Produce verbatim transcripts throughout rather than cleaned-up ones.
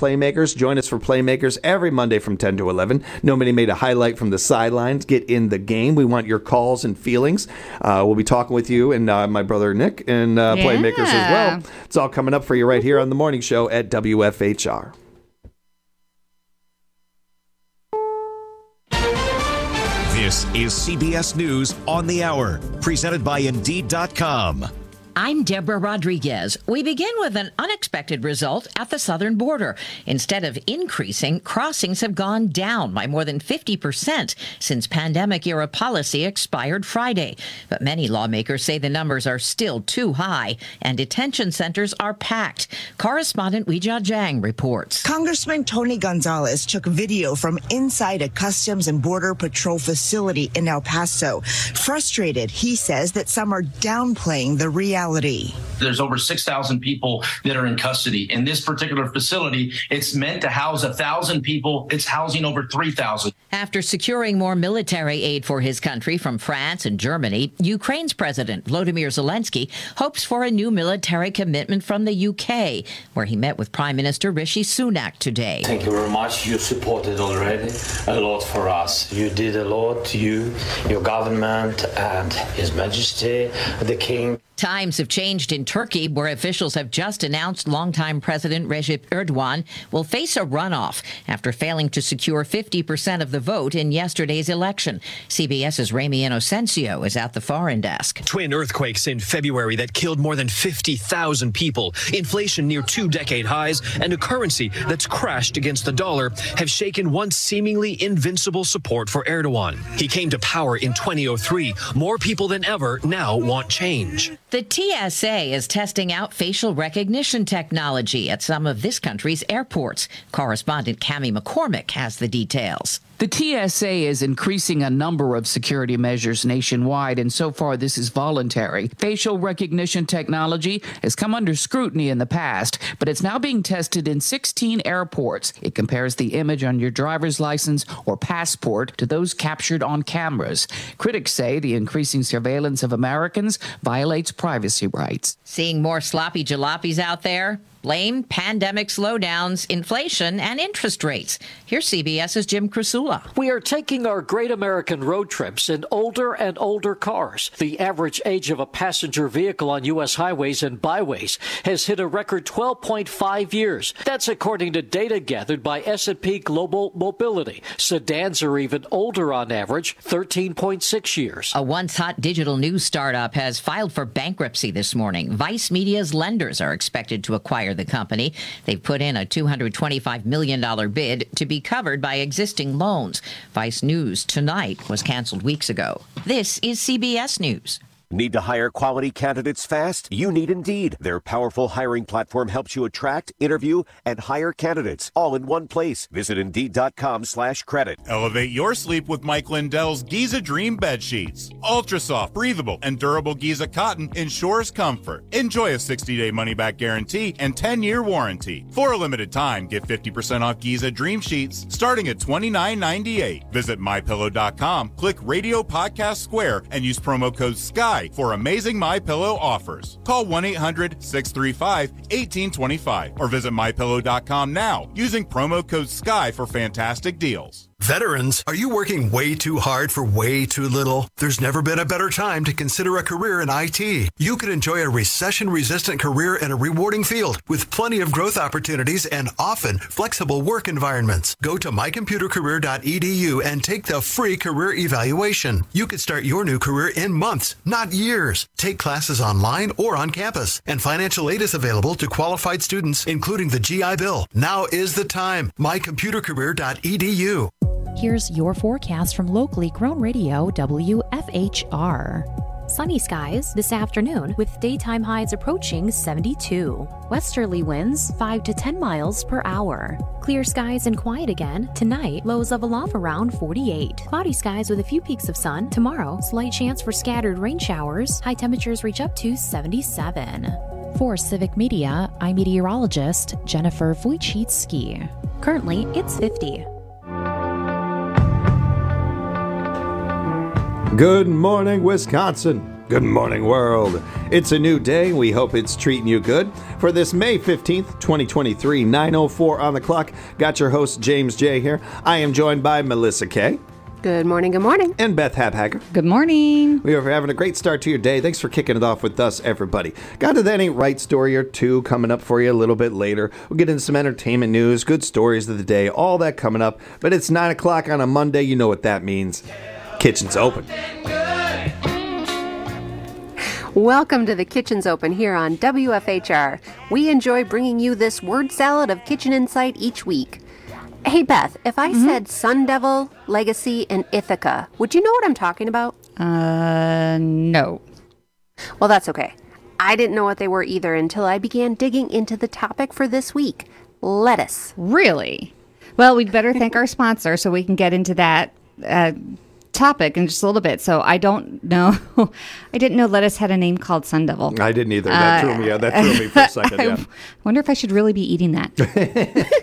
Playmakers. Join us for Playmakers every Monday from ten to eleven. Nobody made a highlight from the sidelines. Get in the game. We want your calls and feelings. Uh, we'll be talking with you and uh, my brother Nick and uh, yeah. Playmakers as well. It's all coming up for you right here on the morning show at W F H R. This is C B S News on the Hour, presented by Indeed dot com. I'm Deborah Rodriguez. We begin with an unexpected result at the southern border. Instead of increasing, crossings have gone down by more than fifty percent since pandemic-era policy expired Friday. But many lawmakers say the numbers are still too high and detention centers are packed. Correspondent Weijia Jiang reports. Congressman Tony Gonzalez took video from inside a Customs and Border Patrol facility in El Paso. Frustrated, he says that some are downplaying the reality. There's over six thousand people that are in custody. In this particular facility, it's meant to house one thousand people. It's housing over three thousand. After securing more military aid for his country from France and Germany, Ukraine's President Volodymyr Zelensky hopes for a new military commitment from the U K, where he met with Prime Minister Rishi Sunak today. Thank you very much. You supported already a lot for us. You did a lot, you, your government, and His Majesty, the King. Times have changed in Turkey, where officials have just announced longtime President Recep Erdogan will face a runoff after failing to secure fifty percent of the vote in yesterday's election. CBS's Ramy Inocencio is at the foreign desk. Twin earthquakes in February that killed more than fifty thousand people, inflation near two-decade highs, and a currency that's crashed against the dollar have shaken once seemingly invincible support for Erdogan. He came to power in twenty oh three. More people than ever now want change. The T S A is testing out facial recognition technology at some of this country's airports. Correspondent Cammie McCormick has the details. The T S A is increasing a number of security measures nationwide, and so far this is voluntary. Facial recognition technology has come under scrutiny in the past, but it's now being tested in sixteen airports. It compares the image on your driver's license or passport to those captured on cameras. Critics say the increasing surveillance of Americans violates privacy rights. Seeing more sloppy jalopies out there? Blame pandemic slowdowns, inflation, and interest rates. Here's CBS's Jim Krasula. We are taking our great American road trips in older and older cars. The average age of a passenger vehicle on U S highways and byways has hit a record twelve point five years. That's according to data gathered by S and P Global Mobility. Sedans are even older on average, thirteen point six years. A once-hot digital news startup has filed for bankruptcy this morning. Vice Media's lenders are expected to acquire the company. They've put in a two hundred twenty-five million dollars bid to be covered by existing loans. Vice News Tonight was canceled weeks ago. This is C B S News. Need to hire quality candidates fast? You need Indeed. Their powerful hiring platform helps you attract, interview, and hire candidates all in one place. Visit Indeed.com slash credit. Elevate your sleep with Mike Lindell's Giza Dream Bed Sheets. Ultra soft, breathable, and durable Giza cotton ensures comfort. Enjoy a sixty-day money-back guarantee and ten-year warranty. For a limited time, get fifty percent off Giza Dream Sheets starting at twenty-nine ninety-eight. Visit My Pillow dot com, click Radio Podcast Square, and use promo code SKY for amazing MyPillow offers. Call one eight hundred six three five one eight two five or visit My Pillow dot com now using promo code SKY for fantastic deals. Veterans, are you working way too hard for way too little? There's never been a better time to consider a career in I T. You could enjoy a recession-resistant career in a rewarding field with plenty of growth opportunities and often flexible work environments. Go to my computer career dot e d u and take the free career evaluation. You could start your new career in months, not years. Take classes online or on campus, and financial aid is available to qualified students, including the G I Bill. Now is the time. my computer career dot e d u. Here's your forecast from locally grown radio W F H R. Sunny skies this afternoon with daytime highs approaching seventy-two. Westerly winds five to ten miles per hour. Clear skies and quiet again tonight. Lows level off around forty-eight. Cloudy skies with a few peaks of sun. Tomorrow, slight chance for scattered rain showers. High temperatures reach up to seventy-seven. For Civic Media, I'm meteorologist Jennifer Wojcicki. Currently, it's fifty. Good morning, Wisconsin. Good morning, world. It's a new day. We hope it's treating you good. For this May fifteenth, twenty twenty-three, nine oh four on the clock, got your host, James J. here. I am joined by Melissa K. Good morning, good morning. And Beth Habhacker. Good morning. We are having a great start to your day. Thanks for kicking it off with us, everybody. Got a That Ain't Right story or two coming up for you a little bit later. We'll get into some entertainment news, good stories of the day, all that coming up. But it's nine o'clock on a Monday. You know what that means. Kitchen's open. Welcome to the Kitchen's Open here on W F H R. We enjoy bringing you this word salad of kitchen insight each week. Hey, Beth, if I mm-hmm. said Sun Devil, Legacy, and Ithaca, would you know what I'm talking about? Uh, no. Well, that's okay. I didn't know what they were either until I began digging into the topic for this week. Lettuce. Really? Well, we'd better thank our sponsor so we can get into that uh, topic in just a little bit. So I don't know. I didn't know lettuce had a name called Sun Devil. I didn't either. That uh, threw me out. That threw me for a second, yeah. I wonder if I should really be eating that.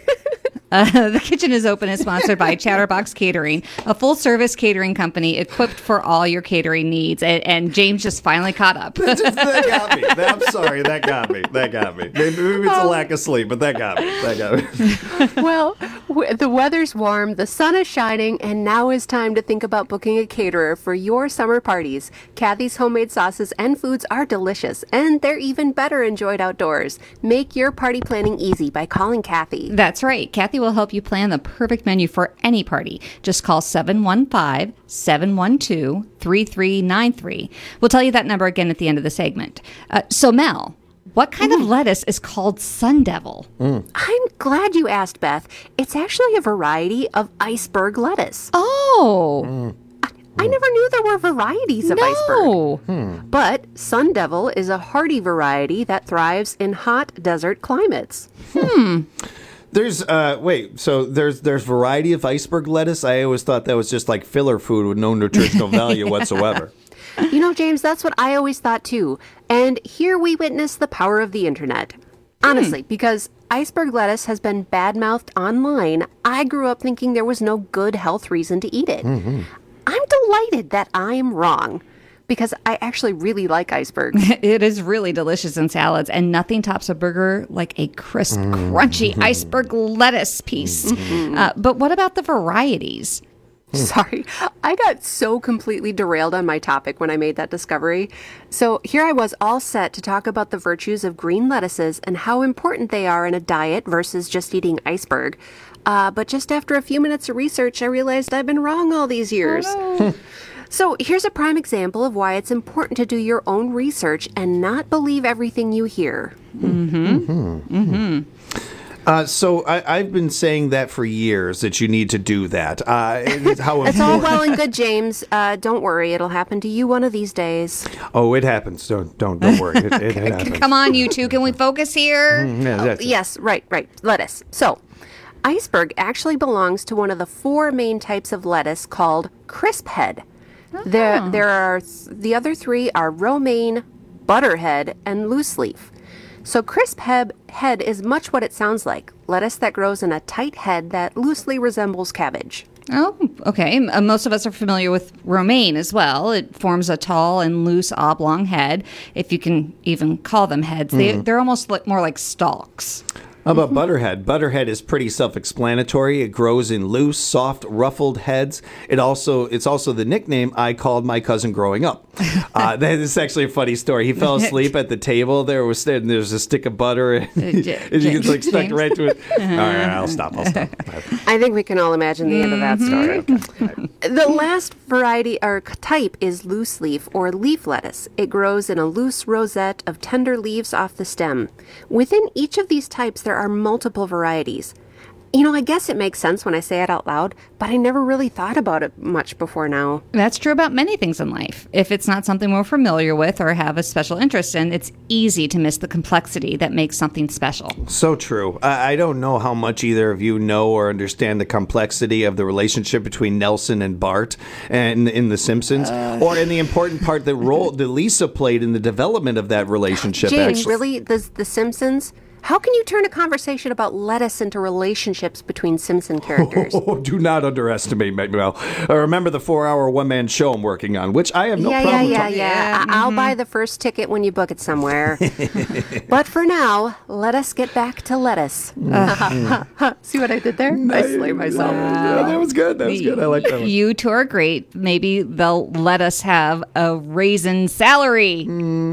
Uh, the Kitchen is Open is sponsored by Chatterbox Catering, a full-service catering company equipped for all your catering needs. And, and James just finally caught up. that, just, that got me. That, I'm sorry. That got me. That got me. Maybe, maybe it's a lack of sleep, but that got me. That got me. Well, w- the weather's warm, the sun is shining, and now is time to think about booking a caterer for your summer parties. Kathy's homemade sauces and foods are delicious, and they're even better enjoyed outdoors. Make your party planning easy by calling Kathy. That's right. Kathy will help you plan the perfect menu for any party. Just call seven one five, seven one two, three three nine three. We'll tell you that number again at the end of the segment. Uh, so, Mel, what kind mm. of lettuce is called Sun Devil? Mm. I'm glad you asked, Beth. It's actually a variety of iceberg lettuce. Oh. Mm. I never knew there were varieties of no. iceberg. Hmm. But Sun Devil is a hardy variety that thrives in hot desert climates. Hmm. There's, uh, wait, so there's there's variety of iceberg lettuce? I always thought that was just like filler food with no nutritional value whatsoever. You know, James, that's what I always thought too. And here we witness the power of the internet. Honestly, hmm. because iceberg lettuce has been bad-mouthed online, I grew up thinking there was no good health reason to eat it. Mm-hmm. I'm delighted that I'm wrong, because I actually really like iceberg. It is really delicious in salads, and nothing tops a burger like a crisp, mm-hmm. crunchy iceberg lettuce piece. Mm-hmm. Uh, but what about the varieties? Sorry, I got so completely derailed on my topic when I made that discovery. So here I was all set to talk about the virtues of green lettuces and how important they are in a diet versus just eating iceberg. Uh, but just after a few minutes of research, I realized I've been wrong all these years. Oh, no. So here's a prime example of why it's important to do your own research and not believe everything you hear. Mm-hmm. Mm-hmm. Mm-hmm. Uh, so I, I've been saying that for years, that you need to do that. Uh, how it's all well and good, James. Uh, don't worry, it'll happen to you one of these days. Oh, it happens. Don't don't don't worry. It, it, it happens. Come on, you two. Can we focus here? Mm, yeah, that's oh, yes, right, right. Lettuce. So, iceberg actually belongs to one of the four main types of lettuce called crisp head. Oh. There, there are the other three are romaine, butterhead, and loose leaf. So crisp head, head is much what it sounds like, lettuce that grows in a tight head that loosely resembles cabbage. Oh, okay. Uh, most of us are familiar with romaine as well. It forms a tall and loose oblong head, if you can even call them heads. Mm. They, they're almost like, more like stalks. How about butterhead? Butterhead is pretty self-explanatory. It grows in loose, soft, ruffled heads. It also it's also the nickname I called my cousin growing up. Uh, that is actually a funny story. He fell asleep at the table. There was and there's a stick of butter, and, and you can like stuck right to it. All right, I'll stop. I'll stop. I think we can all imagine the end of that story. Mm-hmm. The last variety or type is loose leaf or leaf lettuce. It grows in a loose rosette of tender leaves off the stem. Within each of these types, there are multiple varieties. You know, I guess it makes sense when I say it out loud, but I never really thought about it much before now. That's true about many things in life. If it's not something we're familiar with or have a special interest in, it's easy to miss the complexity that makes something special. So true. I, I don't know how much either of you know or understand the complexity of the relationship between Nelson and Bart and in The Simpsons, uh, or in the important part that role that Lisa played in the development of that relationship. James, actually. really? The, the Simpsons? How can you turn a conversation about lettuce into relationships between Simpson characters? Oh, do not underestimate me, Mel. Uh, remember the four-hour one-man show I'm working on, which I have no yeah, problem yeah, yeah, talking- yeah, I- I'll buy the first ticket when you book it somewhere. But for now, let us get back to lettuce. See what I did there? I slay myself. Yeah, that was good. That was good. I like that one. You two are great. Maybe they'll let us have a raisin salary.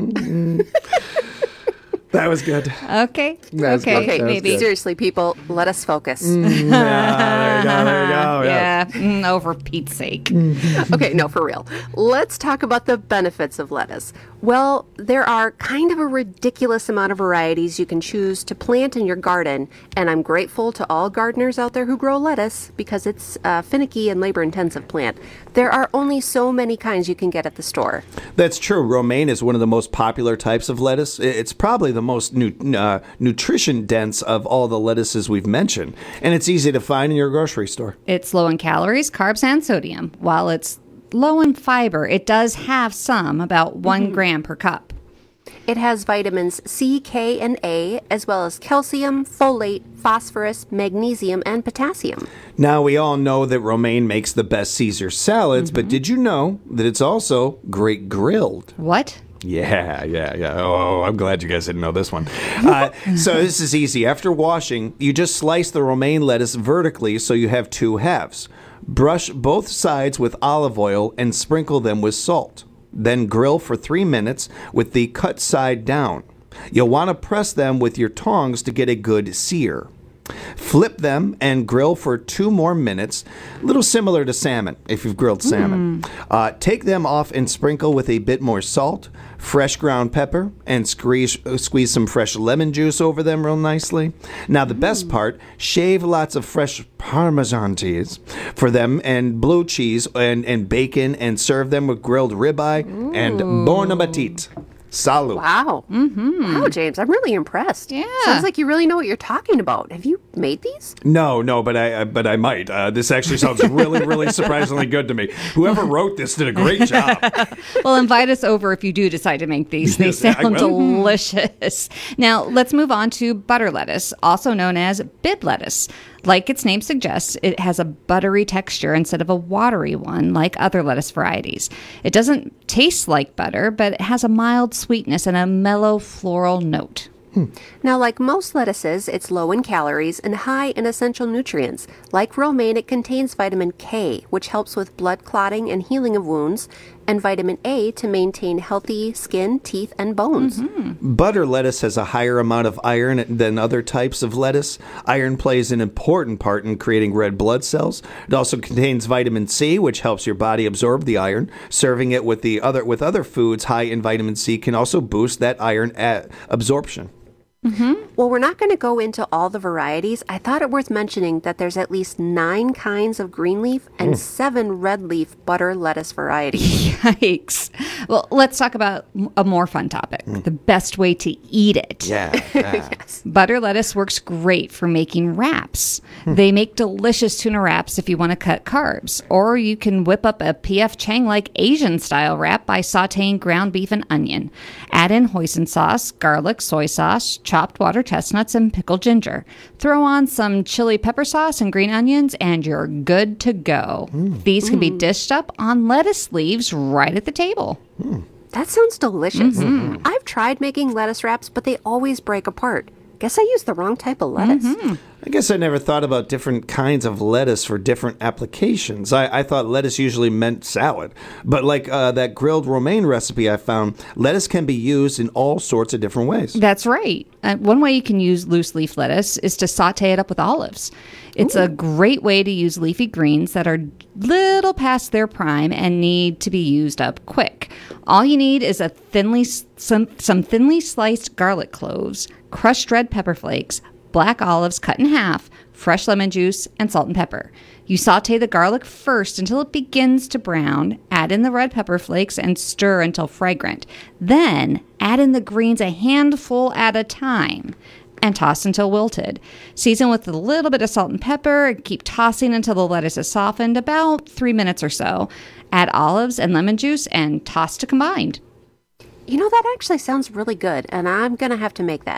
That was good. Okay. That's okay. good. Okay, That was maybe good. seriously, people, let us focus. Mm, yeah, there you go. There you go. Yeah. Mm, oh, for Pete's sake. Okay, no, for real. Let's talk about the benefits of lettuce. Well, there are kind of a ridiculous amount of varieties you can choose to plant in your garden, and I'm grateful to all gardeners out there who grow lettuce because it's a finicky and labor-intensive plant. There are only so many kinds you can get at the store. That's true. Romaine is one of the most popular types of lettuce. It's probably the most nu- uh, nutrition dense of all the lettuces we've mentioned, and it's easy to find in your grocery store. It's low in calories, carbs, and sodium. While it's low in fiber, it does have some, about one gram per cup. It has vitamins C, K, and A, as well as calcium, folate, phosphorus, magnesium, and potassium. Now, we all know that romaine makes the best Caesar salads, but did you know that it's also great grilled? What? Yeah, yeah, yeah. Oh, I'm glad you guys didn't know this one. Uh, so this is easy. After washing, you just slice the romaine lettuce vertically so you have two halves. Brush both sides with olive oil and sprinkle them with salt. Then grill for three minutes with the cut side down. You'll want to press them with your tongs to get a good sear. Flip them and grill for two more minutes, a little similar to salmon, if you've grilled salmon. Mm. Uh, take them off and sprinkle with a bit more salt, fresh ground pepper, and squeeze, uh, squeeze some fresh lemon juice over them real nicely. Now, the mm. best part, shave lots of fresh Parmesan cheese for them and blue cheese and, and bacon and serve them with grilled ribeye. Ooh. And bon appetit. Salud. Wow. Mm-hmm. Wow, James, I'm really impressed. Yeah. Sounds like you really know what you're talking about. Have you made these? No, no, but I, I but I might. Uh, this actually sounds really, really surprisingly good to me. Whoever wrote this did a great job. Well, invite us over if you do decide to make these. They Yes, I sound will. delicious. Now, let's move on to butter lettuce, also known as bib lettuce. Like its name suggests, it has a buttery texture instead of a watery one like other lettuce varieties. It doesn't taste like butter, but it has a mild sweetness and a mellow floral note. Now, like most lettuces, it's low in calories and high in essential nutrients. Like romaine, it contains vitamin K, which helps with blood clotting and healing of wounds, and vitamin A to maintain healthy skin, teeth, and bones. Mm-hmm. Butter lettuce has a higher amount of iron than other types of lettuce. Iron plays an important part in creating red blood cells. It also contains vitamin C, which helps your body absorb the iron. Serving it with the other with other foods high in vitamin C can also boost that iron a- absorption. Mm-hmm. Well, we're not going to go into all the varieties. I thought it worth mentioning that there's at least nine kinds of green leaf and mm. seven red leaf butter lettuce varieties. Yikes. Well, let's talk about a more fun topic, mm. the best way to eat it. Yeah. yeah. Yes. Butter lettuce works great for making wraps. Hmm. They make delicious tuna wraps if you want to cut carbs. Or you can whip up a P F Chang-like Asian-style wrap by sautéing ground beef and onion. Add in hoisin sauce, garlic, soy sauce, chopped water chestnuts, and pickled ginger. Throw on some chili pepper sauce and green onions, and you're good to go. Mm. These can mm. be dished up on lettuce leaves right at the table. Mm. That sounds delicious. Mm-hmm. I've tried making lettuce wraps, but they always break apart. Guess I used the wrong type of lettuce. Mm-hmm. I guess I never thought about different kinds of lettuce for different applications. I, I thought lettuce usually meant salad. But like uh, that grilled romaine recipe I found, lettuce can be used in all sorts of different ways. That's right. Uh, one way you can use loose leaf lettuce is to saute it up with olives. It's Ooh. a great way to use leafy greens that are little past their prime and need to be used up quick. All you need is a thinly some, some thinly sliced garlic cloves, crushed red pepper flakes, black olives cut in half, fresh lemon juice, and salt and pepper. You saute the garlic first until it begins to brown, add in the red pepper flakes, and stir until fragrant. Then add in the greens a handful at a time and toss until wilted. Season with a little bit of salt and pepper and keep tossing until the lettuce is softened, about three minutes or so. Add olives and lemon juice and toss to combined. You know, that actually sounds really good, and I'm going to have to make that.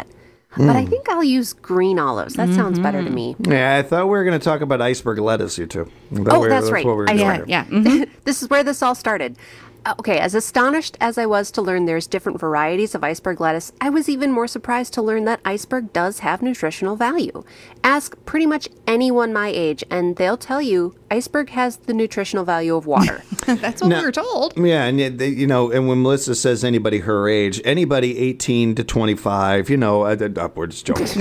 But I think I'll use green olives. That sounds better to me. Yeah, I thought we were going to talk about iceberg lettuce, you two. Oh, that's right. What we were I- doing yeah, here. Yeah. mhm. This is where this all started. Uh, Okay, as astonished as I was to learn there's different varieties of iceberg lettuce, I was even more surprised to learn that iceberg does have nutritional value. Ask pretty much anyone my age, and they'll tell you iceberg has the nutritional value of water. That's what No. we were told. Yeah, and yet they- you know, and when Melissa says anybody her age, anybody eighteen to twenty-five, you know, uh, uh, upwards jokes.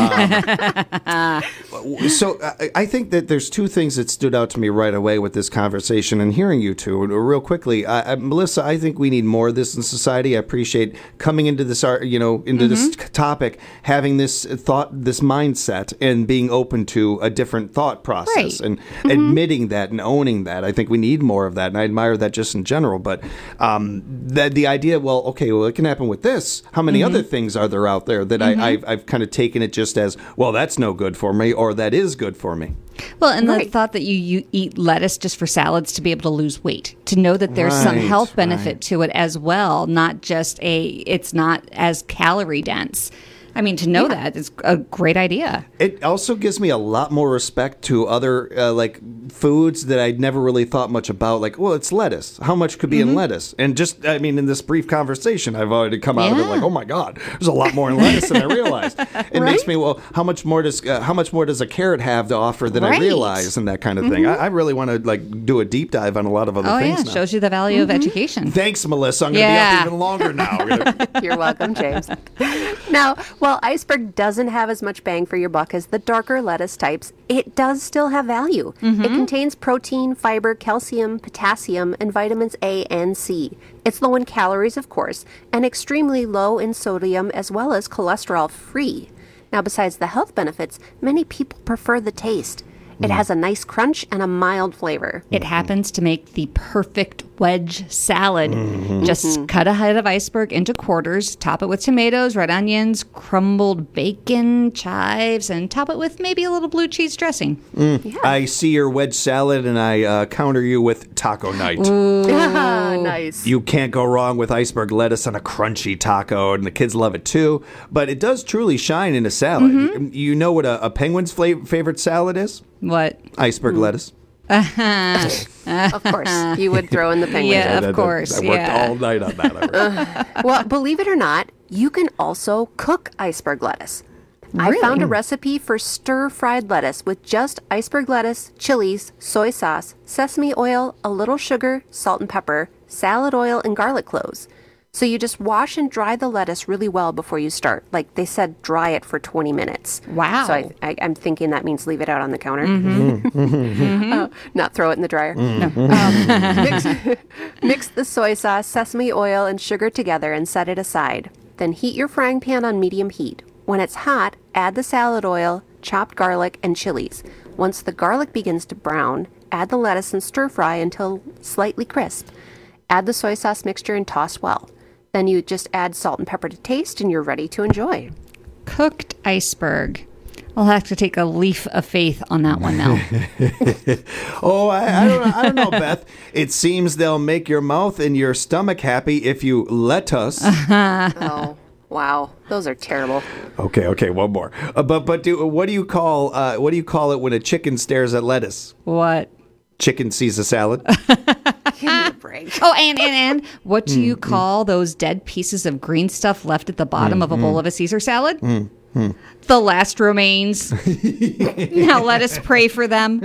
Um, so I, I think that there's two things that stood out to me right away with this conversation and hearing you two real quickly. I, I, Melissa, I think we need more of this in society. I appreciate coming into this, ar- you know, into this Mm-hmm. topic, having this thought, this mindset, and being open to a different thought process Right. and admitting that and owning that. I think we need more of that, and I admire that just in general. But um, that the idea, well, okay, well, it can happen with this. How many other things are there out there that I, I've, I've kind of taken it just as, well, that's no good for me, or that is good for me. Well, and the Right. thought that you, you eat lettuce just for salads to be able to lose weight, to know that there's some Right, health benefit right. to it as well, not just a, it's not as calorie dense. I mean, to know that is a great idea. It also gives me a lot more respect to other uh, like foods that I'd never really thought much about. Like, well, it's lettuce. How much could be in lettuce? And just, I mean, in this brief conversation, I've already come out of it Yeah. like, oh my god, there's a lot more in lettuce than I realized. It makes Right? me, well, how much more does uh, how much more does a carrot have to offer than I Right. realize, and that kind of thing. I, I really want to like do a deep dive on a lot of other Oh, things yeah. now. Shows you the value of education. Thanks, Melissa. I'm going to be Yeah. up even longer now. We're gonna- You're welcome, James. Now, while iceberg doesn't have as much bang for your buck as the darker lettuce types, it does still have value. It contains protein, fiber, calcium, potassium, and vitamins A and C. It's low in calories, of course, and extremely low in sodium as well as cholesterol free. Now, besides the health benefits, many people prefer the taste. It has a nice crunch and a mild flavor. It happens to make the perfect wedge salad. Just cut a head of iceberg into quarters, top it with tomatoes, red onions, crumbled bacon, chives, and top it with maybe a little blue cheese dressing. I see your wedge salad, and I uh, counter you with taco night. Nice. You can't go wrong with iceberg lettuce on a crunchy taco, and the kids love it too. But it does truly shine in a salad. You, you know what a, a penguin's fla- favorite salad is? What? Iceberg lettuce. Of course, you would throw in the penguin. Yeah, I- I- of course. I worked yeah. all night on that. I worked. Well, believe it or not, you can also cook iceberg lettuce. I found a recipe for stir-fried lettuce with just iceberg lettuce, chilies, soy sauce, sesame oil, a little sugar, salt and pepper, salad oil, and garlic cloves. So you just wash and dry the lettuce really well before you start. Like they said, dry it for twenty minutes. Wow. So I, I, I'm thinking that means leave it out on the counter. Uh, not throw it in the dryer. Um, mix, mix the soy sauce, sesame oil, and sugar together and set it aside. Then heat your frying pan on medium heat. When it's hot, add the salad oil, chopped garlic, and chilies. Once the garlic begins to brown, add the lettuce and stir fry until slightly crisp. Add the soy sauce mixture and toss well. Then you just add salt and pepper to taste, and you're ready to enjoy. Cooked iceberg. I'll have to take a leap of faith on that one now. Oh, I, I don't know, I don't know, Beth. It seems they'll make your mouth and your stomach happy if you let us. Oh, wow, those are terrible. Okay, okay, one more. Uh, but but do what do you call uh, what do you call it when a chicken stares at lettuce? What? Chicken sees a salad. Give me a break. Oh, and, and, and what do you call those dead pieces of green stuff left at the bottom of a bowl of a Caesar salad? The last remains. Now let us pray for them.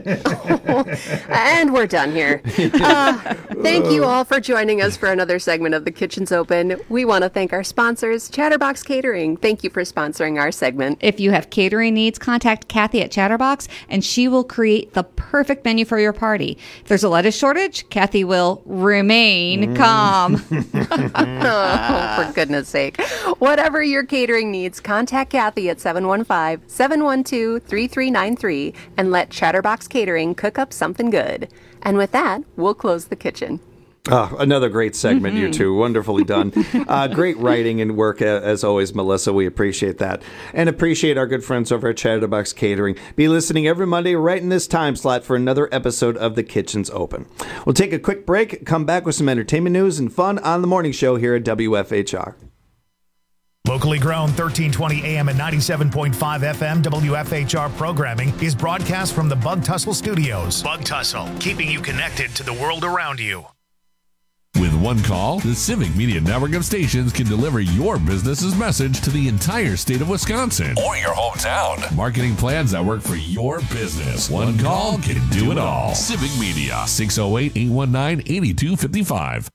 And we're done here. Uh, thank you all for joining us for another segment of The Kitchen's Open. We want to thank our sponsors, Chatterbox Catering. Thank you for sponsoring our segment. If you have catering needs, contact Kathy at Chatterbox, and she will create the perfect menu for your party. If there's a lettuce shortage, Kathy will remain calm. Oh, for goodness sake. Whatever your catering needs, contact Kathy at seven one five, seven one two, three three nine three and let Chatterbox Catering cook up something good. And with that, we'll close the kitchen. Oh, another great segment, you two. Wonderfully done. Uh, great writing and work, uh, as always, Melissa. We appreciate that. And appreciate our good friends over at Chatterbox Catering. Be listening every Monday right in this time slot for another episode of The Kitchen's Open. We'll take a quick break, come back with some entertainment news and fun on the morning show here at W F H R. Locally grown thirteen twenty A M and ninety-seven point five F M W F H R programming is broadcast from the Bug Tussle Studios. Bug Tussle, keeping you connected to the world around you. With one call, the Civic Media Network of stations can deliver your business's message to the entire state of Wisconsin. Or your hometown. Marketing plans that work for your business. One call can do it all. Civic Media, six oh eight, eight one nine, eight two five five.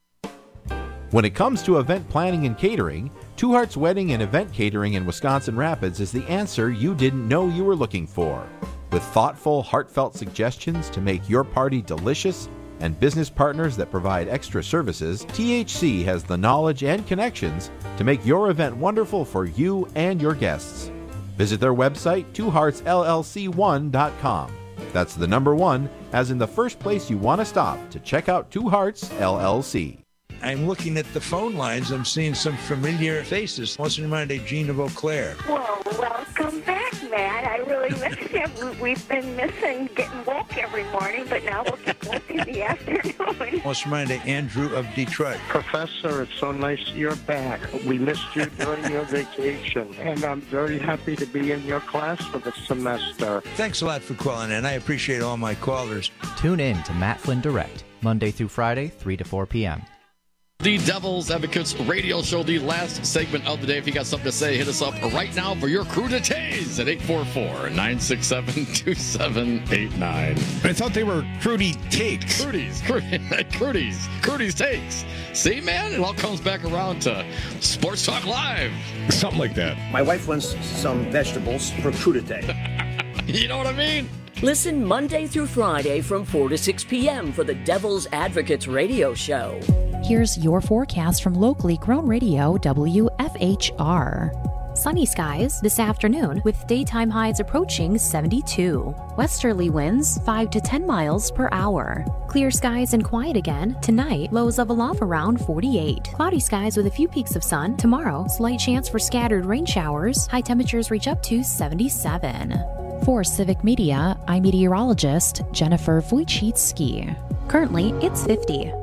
When it comes to event planning and catering, Two Hearts Wedding and Event Catering in Wisconsin Rapids is the answer you didn't know you were looking for. With thoughtful, heartfelt suggestions to make your party delicious and business partners that provide extra services, T H C has the knowledge and connections to make your event wonderful for you and your guests. Visit their website, two hearts L L C one dot com. That's the number one, as in the first place you want to stop to check out Two Hearts L L C. I'm looking at the phone lines. I'm seeing some familiar faces. What's in mind, Jean of Eau Claire? Well, welcome back, Matt. I really miss you. We've been missing getting woke every morning, but now we'll get woke in the afternoon. What's in mind, Andrew of Detroit? Professor, it's so nice you're back. We missed you during your vacation, and I'm very happy to be in your class for the semester. Thanks a lot for calling in. I appreciate all my callers. Tune in to Matt Flynn Direct, Monday through Friday, three to four p.m. The Devil's Advocates radio show, the last segment of the day. If you got something to say, hit us up right now for your cruditays at eight four four, nine six seven, two seven eight nine. I thought they were Crudy Takes. Crudies, Crudies, Crudies Takes. See, man, it all comes back around to Sports Talk Live. Something like that. My wife wants some vegetables for crudité. You know what I mean? Listen Monday through Friday from four to six p.m. for the Devil's Advocates radio show. Here's your forecast from locally grown radio W F H R. Sunny skies this afternoon with daytime highs approaching seventy-two. Westerly winds five to ten miles per hour. Clear skies and quiet again tonight. Lows level off around forty-eight. Cloudy skies with a few peaks of sun. Tomorrow, slight chance for scattered rain showers. High temperatures reach up to seventy-seven. For Civic Media, I'm meteorologist Jennifer Wojcicki. Currently, it's fifty.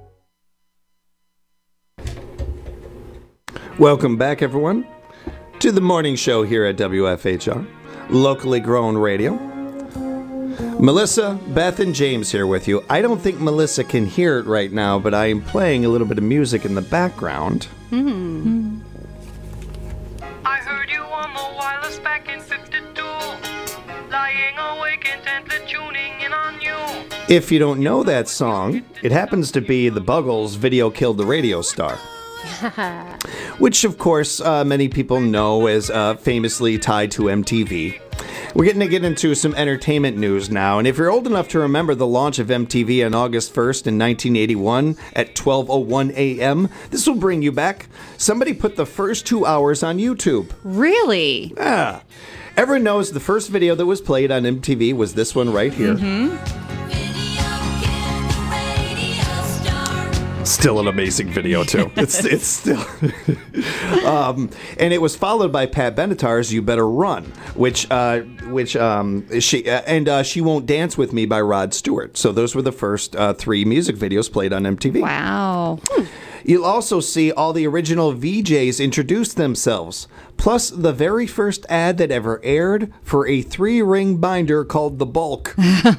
Welcome back, everyone, to the morning show here at W F H R, locally grown radio. Melissa, Beth, and James here with you. I don't think Melissa can hear it right now, but I am playing a little bit of music in the background. Hmm. I heard you on the wireless back in fifty-two, lying awake intently tuning in on you. If you don't know that song, it happens to be the Buggles' Video Killed the Radio Star. Which, of course, uh, many people know as uh, famously tied to M T V. We're getting to get into some entertainment news now, and if you're old enough to remember the launch of M T V on August first in nineteen eighty-one at twelve oh one a.m., this will bring you back. Somebody put the first two hours on YouTube. Really? Yeah. Everyone knows the first video that was played on M T V was this one right here. Mm-hmm. Still an amazing video, too. It's it's still... um, and it was followed by Pat Benatar's You Better Run, which uh, which um, she uh, and uh, She Won't Dance With Me by Rod Stewart. So those were the first uh, three music videos played on M T V. Wow. Hmm. You'll also see all the original V Js introduce themselves, plus the very first ad that ever aired for a three-ring binder called The Bulk.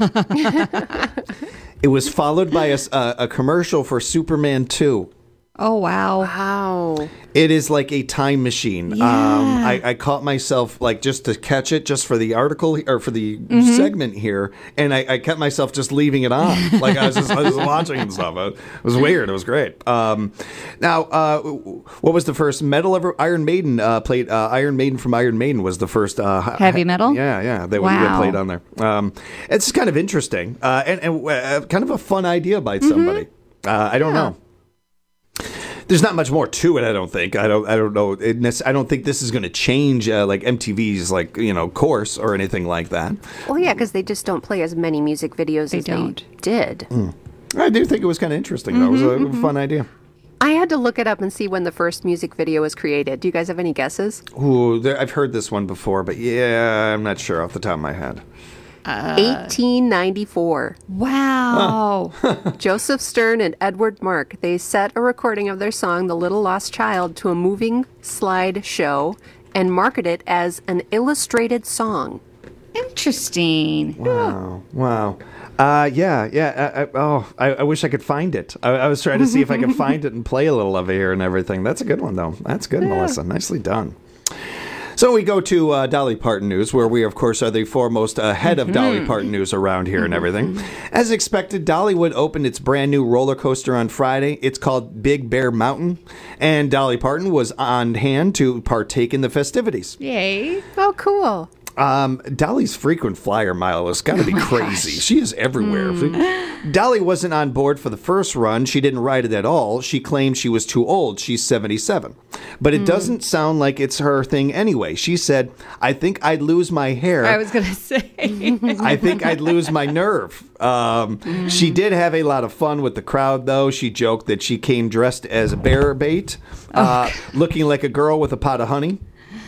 It was followed by a, a, a commercial for Superman two. Oh, wow. Wow. It is like a time machine. Yeah. Um, I, I caught myself, like, just to catch it, just for the article, or for the Mm-hmm. segment here, and I, I kept myself just leaving it on. Like, I was just I was watching and stuff. It was weird. It was great. Um, now, uh, what was the first metal ever? Iron Maiden uh, played, uh, Iron Maiden from Iron Maiden was the first. Uh, Heavy metal? Yeah, yeah. They Wow. would played on there. Um, it's kind of interesting, uh, and, and uh, kind of a fun idea by Mm-hmm. somebody. Uh, I don't Yeah. know. There's not much more to it, I don't think. I don't. I don't know. It, nec- I don't think this is going to change uh, like M T V's like you know course or anything like that. Well, yeah, because they just don't play as many music videos They as don't. they did. Mm. I do think it was kind of interesting. Though. It was a Mhm, fun idea. I had to look it up and see when the first music video was created. Do you guys have any guesses? Ooh, there, I've heard this one before, but yeah, I'm not sure off the top of my head. Uh, eighteen ninety-four. Wow. Joseph Stern and Edward Mark, they set a recording of their song, The Little Lost Child, to a moving slide show and marketed it as an illustrated song. Interesting. Wow. Wow. Uh, yeah, yeah. I, I, oh, I, I wish I could find it. I, I was trying to see if I could find it and play a little of it here and everything. That's a good one, though. That's good, yeah. Melissa. Nicely done. So we go to uh, Dolly Parton news, where we, of course, are the foremost ahead of mm-hmm. Dolly Parton news around here and everything. As expected, Dollywood opened its brand new roller coaster on Friday. It's called Big Bear Mountain, and Dolly Parton was on hand to partake in the festivities. Yay. Oh, cool. Um, Dolly's frequent flyer mile has got to be oh crazy. Gosh. She is everywhere. Mm. Dolly wasn't on board for the first run. She didn't ride it at all. She claimed she was too old. She's seventy-seven. But it mm. doesn't sound like it's her thing anyway. She said, I think I'd lose my hair. I was going to say. I think I'd lose my nerve. Um, mm. She did have a lot of fun with the crowd, though. She joked that she came dressed as bear bait, uh, oh. looking like a girl with a pot of honey.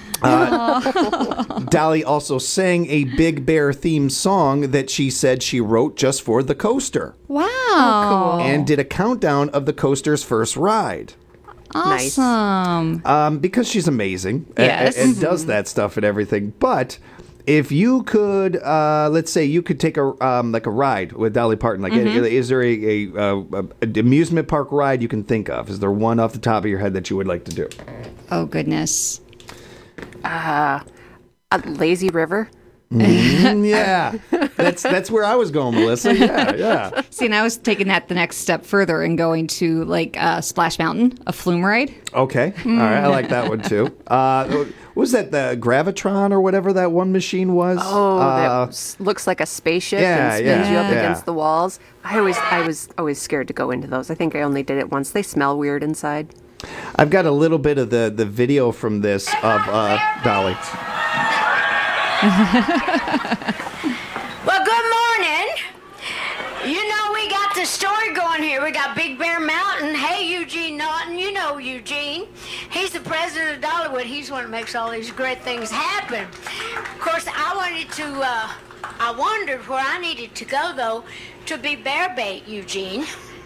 Uh, Dolly also sang a Big Bear themed song that she said she wrote just for the coaster. Wow. Oh, cool. And did a countdown of the coaster's first ride. Awesome. Um, because she's amazing yes. and, and mm-hmm. does that stuff and everything. But if you could, uh, let's say you could take a um, like a ride with Dolly Parton. Like, mm-hmm. is there a, a, a, a amusement park ride you can think of? Is there one off the top of your head that you would like to do? Oh, goodness. Uh, a lazy river. Mm, yeah, that's that's where I was going, Melissa. Yeah, yeah. See, and I was taking that the next step further and going to like uh, Splash Mountain, a flume ride. Okay, mm. all right, I like that one too. Uh, what was that the Gravitron or whatever that one machine was? Oh, uh, that looks like a spaceship yeah, and spins yeah, you up yeah. against the walls. I always, I was always scared to go into those. I think I only did it once. They smell weird inside. I've got a little bit of the, the video from this of uh, Dolly. Well, good morning. You know, we got the story going here. We got Big Bear Mountain. Hey, Eugene Naughton. You know Eugene. He's the president of Dollywood. He's the one that makes all these great things happen. Of course, I wanted to, uh, I wondered where I needed to go, though, to be bear bait, Eugene.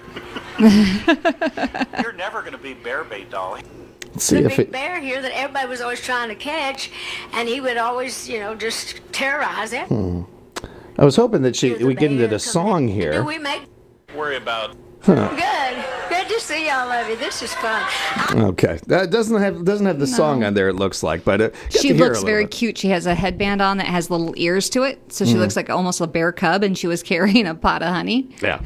You're never going to be bear bait, Dolly. Let's see the if big it... bear here that everybody was always trying to catch, and he would always, you know, just terrorize it. Hmm. I was hoping that she we get into the song here. Do we make... Worry about... Huh. Good. Good to see all of you. This is fun. Okay. That doesn't have doesn't have the No. song on there, it looks like, but uh, get She to hear looks a little very bit. cute. She has a headband on that has little ears to it, so she Mhm. looks like almost a bear cub, and she was carrying a pot of honey. Yeah.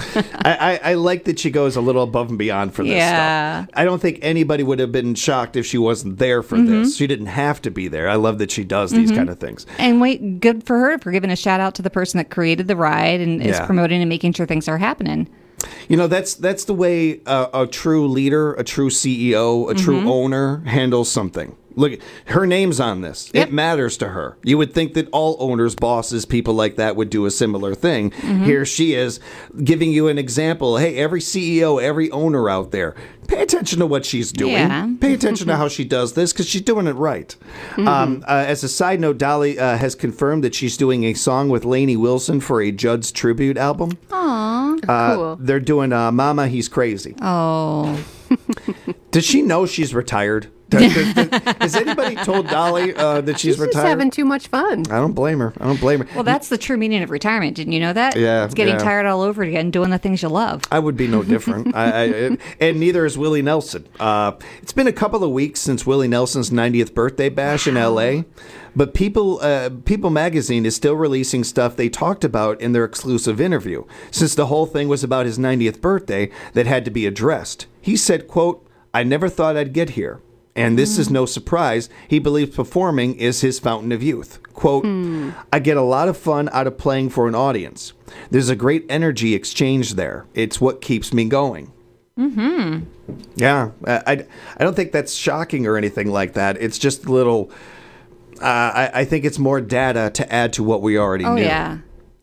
I, I, I like that she goes a little above and beyond for this Yeah. stuff. I don't think anybody would have been shocked if she wasn't there for Mhm. this. She didn't have to be there. I love that she does these Mhm. kind of things. And wait, good for her for giving a shout out to the person that created the ride and is Yeah. promoting and making sure things are happening. You know, that's that's the way uh, a true leader, a true C E O, a true Mhm. owner handles something. Look, her name's on this. Yep. It matters to her. You would think that all owners, bosses, people like that would do a similar thing. Mhm. Here she is giving you an example. Hey, every C E O, every owner out there, pay attention to what she's doing. Yeah. Pay attention to how she does this because she's doing it right. Mhm. Um, uh, as a side note, Dolly uh, has confirmed that she's doing a song with Lainey Wilson for a Judd's tribute album. Aw, Uh, cool. They're doing uh, Mama, He's Crazy. Oh. Does she know she's retired? Does, does- does- has anybody told Dolly uh, that she's, She's just retired? having too much fun. I don't blame her. I don't blame her. Well, that's the true meaning of retirement. Didn't you know that? Yeah, It's getting yeah. tired all over again, doing the things you love. I would be no different. I, I, and- and neither is Willie Nelson. Uh, it's been a couple of weeks since Willie Nelson's ninetieth birthday bash in L A, but People uh, People Magazine is still releasing stuff they talked about in their exclusive interview, since the whole thing was about his ninetieth birthday that had to be addressed. He said, quote, I never thought I'd get here. And this is no surprise. He believes performing is his fountain of youth. Quote, I get a lot of fun out of playing for an audience. There's a great energy exchange there. It's what keeps me going. Mm-hmm. Yeah, I, I, I don't think that's shocking or anything like that. It's just a little, uh, I, I think it's more data to add to what we already Oh, knew. yeah.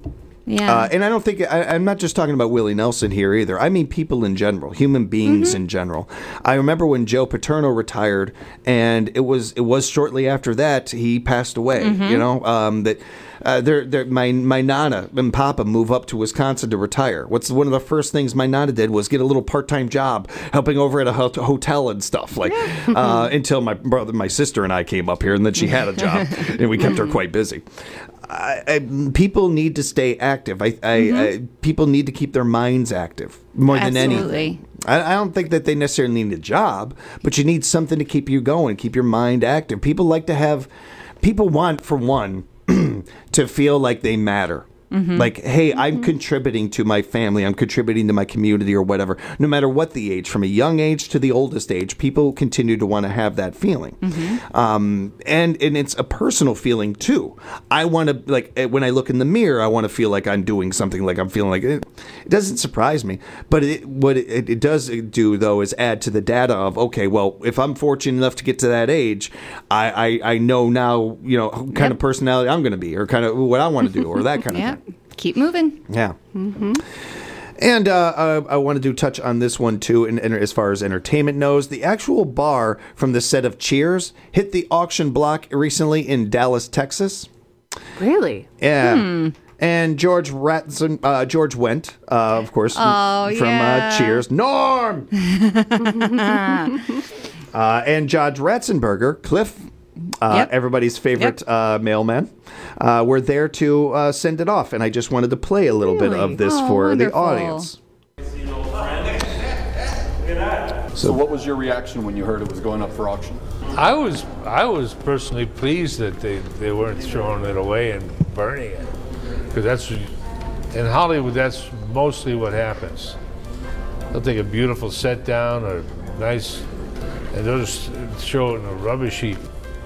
Yeah. Uh, and I don't think, I, I'm not just talking about Willie Nelson here either. I mean people in general, human beings Mm-hmm. in general. I remember when Joe Paterno retired, and it was it was shortly after that he passed away, Mm-hmm. you know, um, that uh, they're, they're, my, my Nana and Papa move up to Wisconsin to retire. What's one of the first things my Nana did was get a little part-time job helping over at a ho- hotel and stuff, like uh, until my brother, my sister and I came up here, and then she had a job, and we kept her quite busy. I, I, people need to stay active. I, I, Mm-hmm. I people need to keep their minds active more than Absolutely. anything. I, I don't think that they necessarily need a job, but you need something to keep you going, keep your mind active. People like to have, people want, for one, to feel like they matter. Mm-hmm. Like, hey, I'm contributing to my family. I'm contributing to my community or whatever. No matter what the age, from a young age to the oldest age, people continue to want to have that feeling. Mm-hmm. Um, and, and it's a personal feeling, too. I want to, like, eh, when I look in the mirror, I want to feel like I'm doing something, like I'm feeling like it. It doesn't surprise me. But it, what it, it does do, though, is add to the data of, okay, well, if I'm fortunate enough to get to that age, I, I, I know now, you know, what kind Yep. of personality I'm going to be, or kind of what I want to do, or that kind of Yep. thing. Keep moving. Yeah. Mm-hmm. And uh, I, I wanted to touch on this one, too, and, and as far as entertainment knows. The actual bar from the set of Cheers hit the auction block recently in Dallas, Texas. Really? Yeah. Hmm. And George Ratson, uh, George Wendt, uh, of course, Oh, from yeah. uh, Cheers. Norm! uh, and Judge Ratzenberger, Cliff, uh, Yep. everybody's favorite Yep. uh, mailman, uh, were there to uh, send it off. And I just wanted to play a little bit Really? of this Oh, for wonderful. the audience. So what was your reaction when you heard it was going up for auction? I was I was personally pleased that they, they weren't throwing it away and burning it, because that's in Hollywood, that's mostly what happens. They'll take a beautiful set down or nice, and they'll just throw it in a rubbish heap.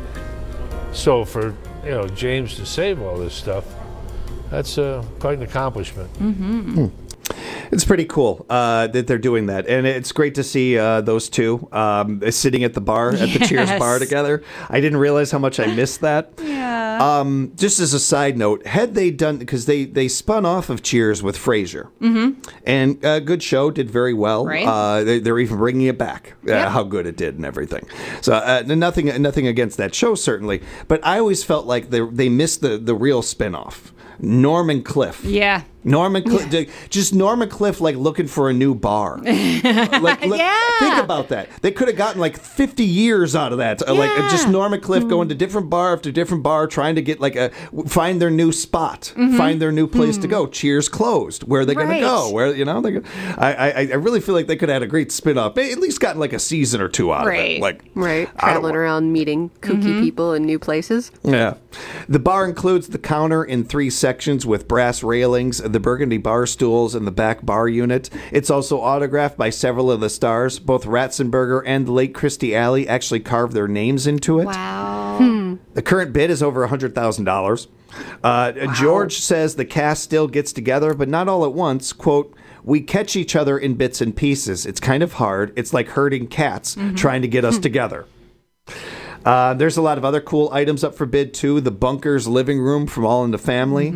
So for you know James to save all this stuff, that's uh, quite an accomplishment. Mm-hmm. It's pretty cool uh, that they're doing that, and it's great to see uh, those two um, sitting at the bar at the Cheers Yes. bar together. I didn't realize how much I missed that. Yeah. Um, just as a side note, had they done, because they they spun off of Cheers with Frasier, Mm-hmm. and a good show, did very well. Right. Uh, they, they're even bringing it back, uh, Yep. how good it did and everything. So uh, nothing nothing against that show certainly, but I always felt like they they missed the the real spinoff. Norm and Cliff. Yeah. Norman Cliff, just Norman Cliff, like looking for a new bar. Like, look, Yeah. think about that. They could have gotten like fifty years out of that. Uh, Like Yeah. just Norman Cliff going to different bar after different bar, trying to get like a find their new spot, Mhm. find their new place to go. Cheers closed. Where are they going Right. to go? Where you know? They, go- I, I I really feel like they could have had a great spin off. At least gotten like a season or two out of Right. it. Like Right. I don't Traveling around meeting kooky people in new places. yeah. The bar includes the counter in three sections with brass railings, the burgundy bar stools, and the back bar unit. It's also autographed by several of the stars. Both Ratzenberger and the late Christy Alley actually carved their names into it. Wow. The current bid is over one hundred thousand dollars. Uh, George says the cast still gets together, but not all at once. Quote, "We catch each other in bits and pieces. It's kind of hard. It's like herding cats Mhm. trying to get us together." Uh, there's a lot of other cool items up for bid, too. The Bunker's living room from All in the Family.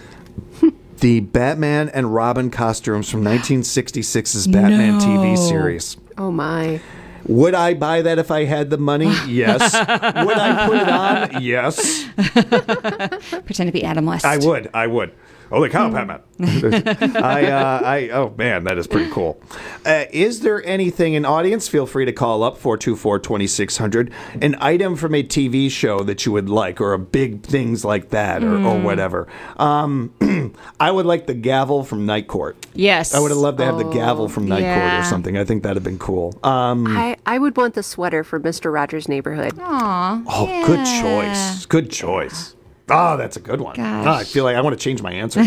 The Batman and Robin costumes from nineteen sixty-six's Batman T V No. series. Oh my. Would I buy that if I had the money? Yes. Would I put it on? Yes. Pretend to be Adam West. I would. I would. Holy cow, Batman. I, uh, I, oh man, that is pretty cool. Uh, is there anything, an audience, feel free to call up four two four, two six zero zero, an item from a T V show that you would like, or a big things like that, or, or Mm. whatever. Um, I would like the gavel from Night Court. Yes. I would have loved to have the Oh, gavel from Night Court yeah. or something. I think that'd have been cool. Um, I, I would want the sweater for Mister Rogers' Neighborhood. Aw. oh, good choice. Good choice. Oh, that's a good one. Gosh. Oh, I feel like I want to change my answer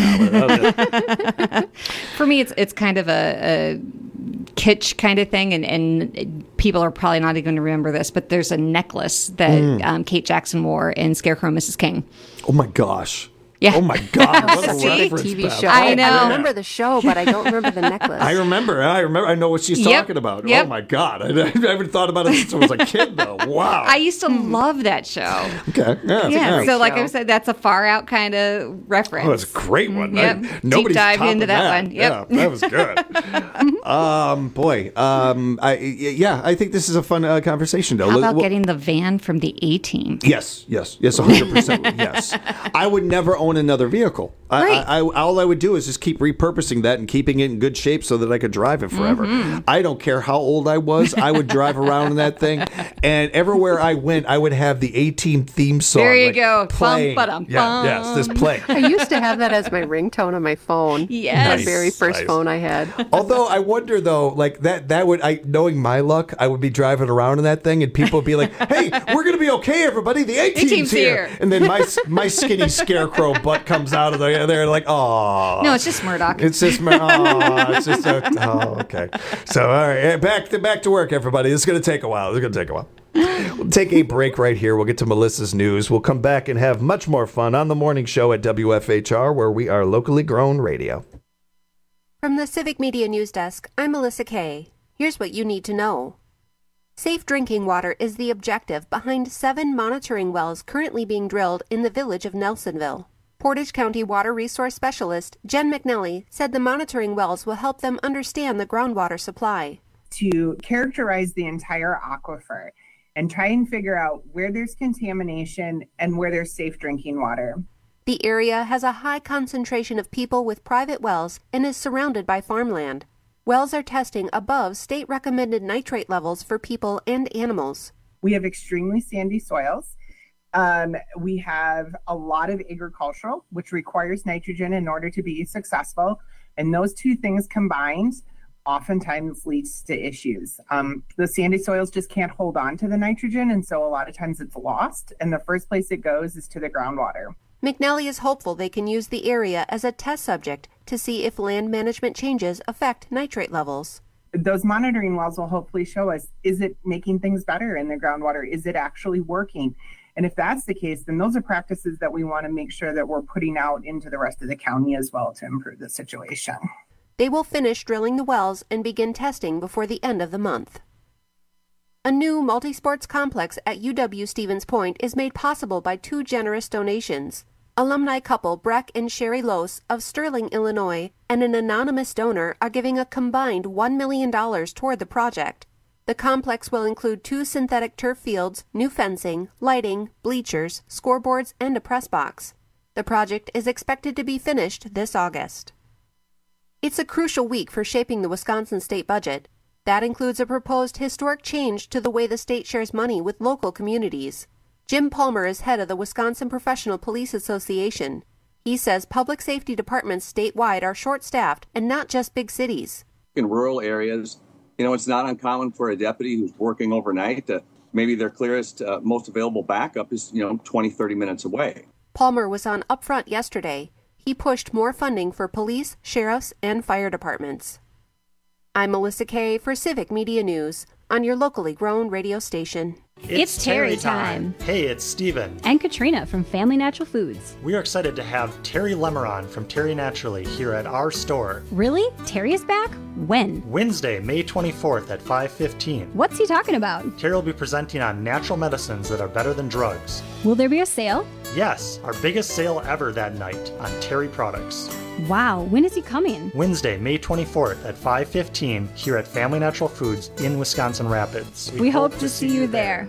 now. For me, it's it's kind of a, a kitsch kind of thing, and, and people are probably not even going to remember this, but there's a necklace that Mm. um, Kate Jackson wore in Scarecrow and Missus King. Oh my gosh. Yeah. Oh my God! What a See? reference, T V Beth. show. I know. I remember the show, but I don't remember the necklace. I remember. I remember. I know what she's Yep. talking about. Yep. Oh my God! I, I haven't thought about it since I was a kid, though. Wow. I used to love that show. Okay. Yeah. Yeah, so like show. I said, that's a far out kind of reference. Oh, that's a great one. Yep. I, Deep nobody's dive topping into that one. Yep. Yeah, that was good. um, boy. Um, I yeah. I think this is a fun uh, conversation, though. How about Well, getting the van from the A-Team? Yes, yes, yes, one hundred percent yes. I would never own another vehicle. I, Right. I, I, all I would do is just keep repurposing that and keeping it in good shape so that I could drive it forever. Mm-hmm. I don't care how old I was. I would drive around in that thing. And everywhere I went, I would have the A-Team theme song. There you like, go. Playing. Bum, ba-dum, Yeah, yes, this play. I used to have that as my ringtone on my phone. Yes. The very first Nice. phone I had. Although I wonder though, like that that would I knowing my luck, I would be driving around in that thing and people would be like, "Hey, we're gonna be okay, everybody. The A-Team's, A-Team's here. here." And then my my skinny scarecrow butt comes out of there. They're like, "Oh, No, it's just Murdoch. It's just Mur- oh, it's just a, oh, okay." So all right, back to back to work, everybody. This is gonna take a while. This is gonna take a while. We'll take a break right here. We'll get to Melissa's news. We'll come back and have much more fun on the morning show at W F H R, where we are locally grown radio. From the Civic Media News Desk, I'm Melissa Kay. Here's what you need to know. Safe drinking water is the objective behind seven monitoring wells currently being drilled in the village of Nelsonville. Portage County Water Resource Specialist Jen McNelly said the monitoring wells will help them understand the groundwater supply. To characterize the entire aquifer and try and figure out where there's contamination and where there's safe drinking water. The area has a high concentration of people with private wells and is surrounded by farmland. Wells are testing above state-recommended nitrate levels for people and animals. We have extremely sandy soils. Um, we have a lot of agricultural, which requires nitrogen in order to be successful. And those two things combined oftentimes leads to issues. Um, the sandy soils just can't hold on to the nitrogen, and so a lot of times it's lost. And the first place it goes is to the groundwater. McNally is hopeful they can use the area as a test subject to see if land management changes affect nitrate levels. Those monitoring wells will hopefully show us, is it making things better in the groundwater? Is it actually working? And if that's the case, then those are practices that we want to make sure that we're putting out into the rest of the county as well to improve the situation. They will finish drilling the wells and begin testing before the end of the month. A new multi-sports complex at U W Stevens Point is made possible by two generous donations. Alumni couple Breck and Sherry Lose of Sterling, Illinois, and an anonymous donor are giving a combined one million dollars toward the project. The complex will include two synthetic turf fields, new fencing, lighting, bleachers, scoreboards, and a press box. The project is expected to be finished this August. It's a crucial week for shaping the Wisconsin state budget. That includes a proposed historic change to the way the state shares money with local communities. Jim Palmer is head of the Wisconsin Professional Police Association. He says public safety departments statewide are short-staffed and not just big cities. In rural areas, you know, it's not uncommon for a deputy who's working overnight to maybe their clearest, uh, most available backup is, you know, twenty, thirty minutes away. Palmer was on Upfront yesterday. He pushed more funding for police, sheriffs, and fire departments. I'm Melissa Kay for Civic Media News on your locally grown radio station. It's, it's Terry time. time. Hey, it's Steven. And Katrina from Family Natural Foods. We are excited to have Terry Lemeron from Terry Naturally here at our store. Really? Terry is back? When? Wednesday, May twenty-fourth at five fifteen. What's he talking about? Terry will be presenting on natural medicines that are better than drugs. Will there be a sale? Yes, our biggest sale ever that night on Terry products. Wow, when is he coming? Wednesday, May twenty-fourth at five fifteen here at Family Natural Foods in Wisconsin Rapids. We, we hope, hope to see you there.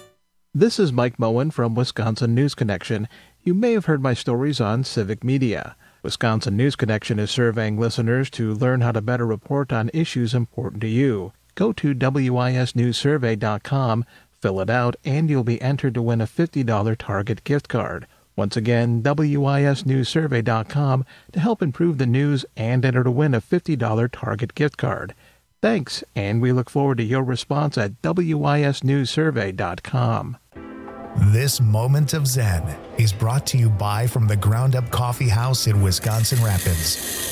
This is Mike Moen from Wisconsin News Connection. You may have heard my stories on Civic Media. Wisconsin News Connection is surveying listeners to learn how to better report on issues important to you. Go to W I S news survey dot com, fill it out, and you'll be entered to win a fifty dollars Target gift card. Once again, W I S news survey dot com to help improve the news and enter to win a fifty dollars Target gift card. Thanks, and we look forward to your response at W I S news survey dot com. This moment of Zen is brought to you by From the Ground Up Coffee House in Wisconsin Rapids.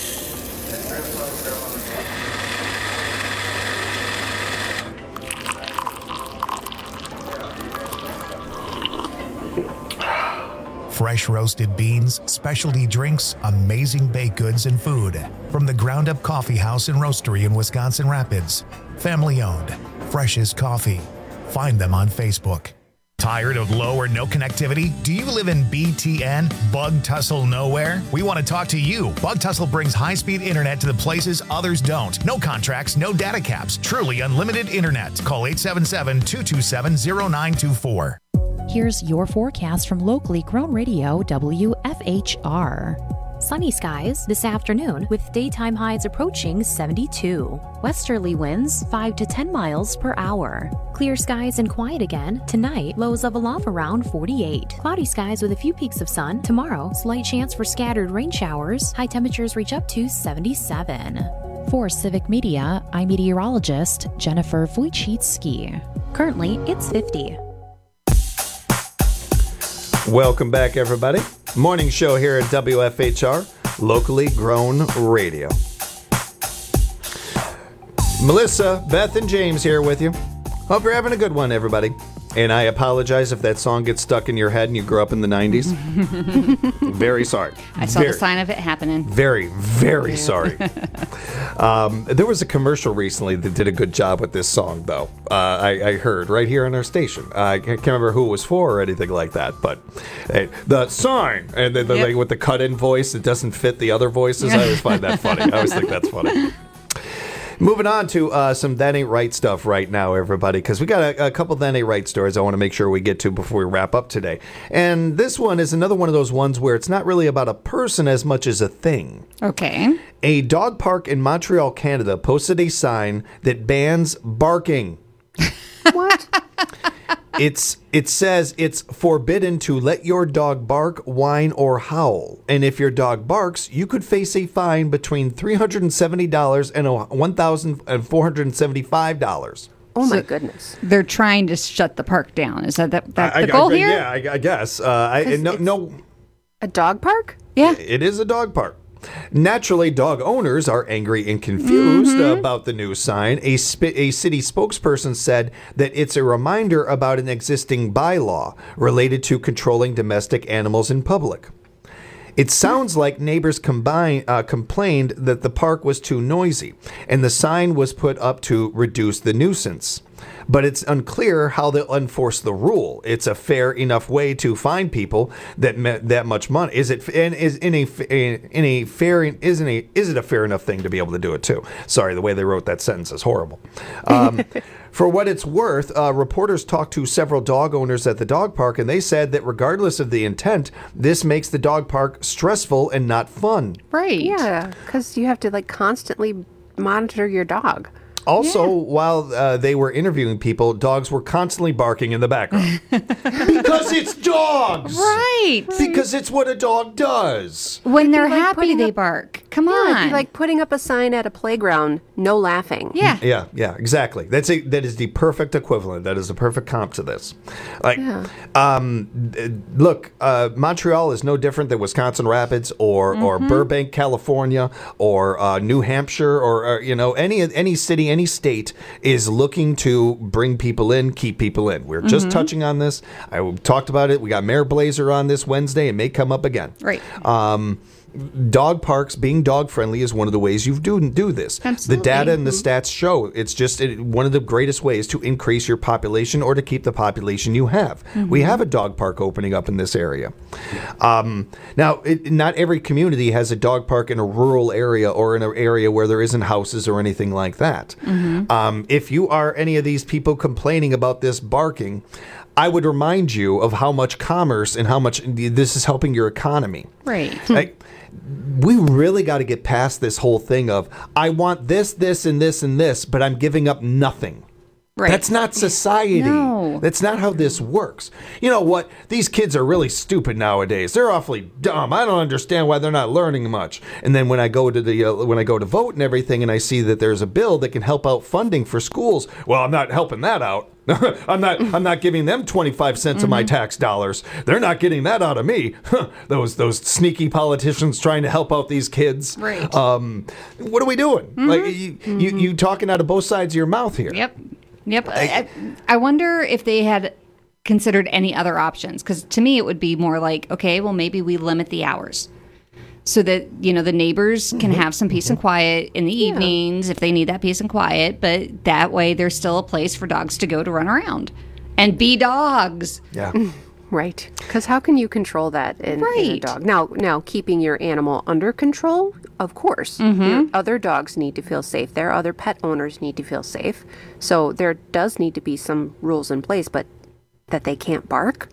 fresh roasted beans, specialty drinks, amazing baked goods, and food. From the Ground Up Coffee House and Roastery in Wisconsin Rapids. Family owned. Freshest coffee. Find them on Facebook. Tired of low or no connectivity? Do you live in B T N, Bug Tussle Nowhere? We want to talk to you. Bug Tussle brings high-speed internet to the places others don't. No contracts, no data caps. Truly unlimited internet. Call eight seven seven, two two seven, zero nine two four. Here's your forecast from locally grown radio W F H R. Sunny skies this afternoon with daytime highs approaching seventy-two. Westerly winds five to ten miles per hour. Clear skies and quiet again tonight. Lows level off around forty-eight. Cloudy skies with a few peaks of sun. Tomorrow, slight chance for scattered rain showers. High temperatures reach up to seventy-seven. For Civic Media, I'm meteorologist Jennifer Wojcicki. Currently, it's fifty. Welcome back, everybody. Morning show here at W F H R, locally grown radio. Melissa, Beth, and James here with you. Hope you're having a good one, everybody. And I apologize if that song gets stuck in your head and you grew up in the nineties. Very sorry. I saw very, the sign of it happening. Very, very sorry. um, there was a commercial recently that did a good job with this song, though. Uh, I, I heard right here on our station. Uh, I can't remember who it was for or anything like that, but hey, the sign, and then the, Yep. like, with the cut-in voice that doesn't fit the other voices. I always find that funny. I always think that's funny. Moving on to uh, some That Ain't Right stuff right now, everybody, because we got a, a couple That Ain't Right stories I want to make sure we get to before we wrap up today. And this one is another one of those ones where it's not really about a person as much as a thing. Okay. A dog park in Montreal, Canada posted a sign that bans barking. What? It's it says it's forbidden to let your dog bark, whine, or howl. And if your dog barks, you could face a fine between three hundred seventy dollars and one thousand four hundred seventy-five dollars. Oh, my So- goodness. They're trying to shut the park down. Is that the, that I- the I- goal I- here? Yeah, I, I guess. Uh, I, no, no, A dog park? Yeah. it is a dog park. Naturally, dog owners are angry and confused Mhm. about the new sign. A, sp- a city spokesperson said that it's a reminder about an existing bylaw related to controlling domestic animals in public. It sounds like neighbors combine, uh, complained that the park was too noisy, and the sign was put up to reduce the nuisance. But it's unclear how they'll enforce the rule. It's a fair enough way to fine people that me- that much money. Is it and is in a in a fair isn't a is it a fair enough thing to be able to do it too? Sorry, the way they wrote that sentence is horrible. Um, For what it's worth, uh, reporters talked to several dog owners at the dog park, and they said that regardless of the intent, this makes the dog park stressful and not fun. Right. Yeah, because you have to like constantly monitor your dog. Also, while uh, they were interviewing people, dogs were constantly barking in the background. Because it's dogs! Right. Because it's what a dog does. When they're like happy, putting they up- bark. Come Yeah, it'd on. be like putting up a sign at a playground, no laughing. yeah. Yeah, yeah, exactly. That's a, that is the perfect equivalent. That is the perfect comp to this. Like, Yeah. um, uh, look, uh, Montreal is no different than Wisconsin Rapids or or Mm-hmm. Burbank, California, or uh, New Hampshire, or, or you know any any city, any state is looking to bring people in, keep people in. We're just Mhm. touching on this. I talked about it. We got Mayor Blazer on this Wednesday. It may come up again. Right. Um, dog parks being dog friendly is one of the ways you do do this. Absolutely. The data and the stats show it's just it, one of the greatest ways to increase your population or to keep the population you have. Mhm. We have a dog park opening up in this area. Um, now, it, not every community has a dog park in a rural area or in an area where there isn't houses or anything like that. Mhm. Um, if you are any of these people complaining about this barking, I would remind you of how much commerce and how much this is helping your economy. Right. Like, we really got to get past this whole thing of, I want this, this, and this, and this, but I'm giving up nothing. Right. That's not society. No. That's not how this works. You know what? These kids are really stupid nowadays. They're awfully dumb. I don't understand why they're not learning much. And then when I go to the uh, when I go to vote and everything, and I see that there's a bill that can help out funding for schools, well, I'm not helping that out. I'm not. I'm not giving them twenty-five cents of my tax dollars. They're not getting that out of me. those those sneaky politicians trying to help out these kids. Right. Um, what are we doing? Like you, you, you talking out of both sides of your mouth here. Yep. Yep. I, I I wonder if they had considered any other options? Because to me, it would be more like, okay, well, maybe we limit the hours so that, you know, the neighbors can have some peace and quiet in the yeah. evenings if they need that peace and quiet. But that way, there's still a place for dogs to go to run around and be dogs. Yeah. Right. Because how can you control that in, right. in a dog? Now, now, keeping your animal under control, of course. Mm-hmm. Your other dogs need to feel safe. Their other pet owners need to feel safe. So there does need to be some rules in place, but that they can't bark?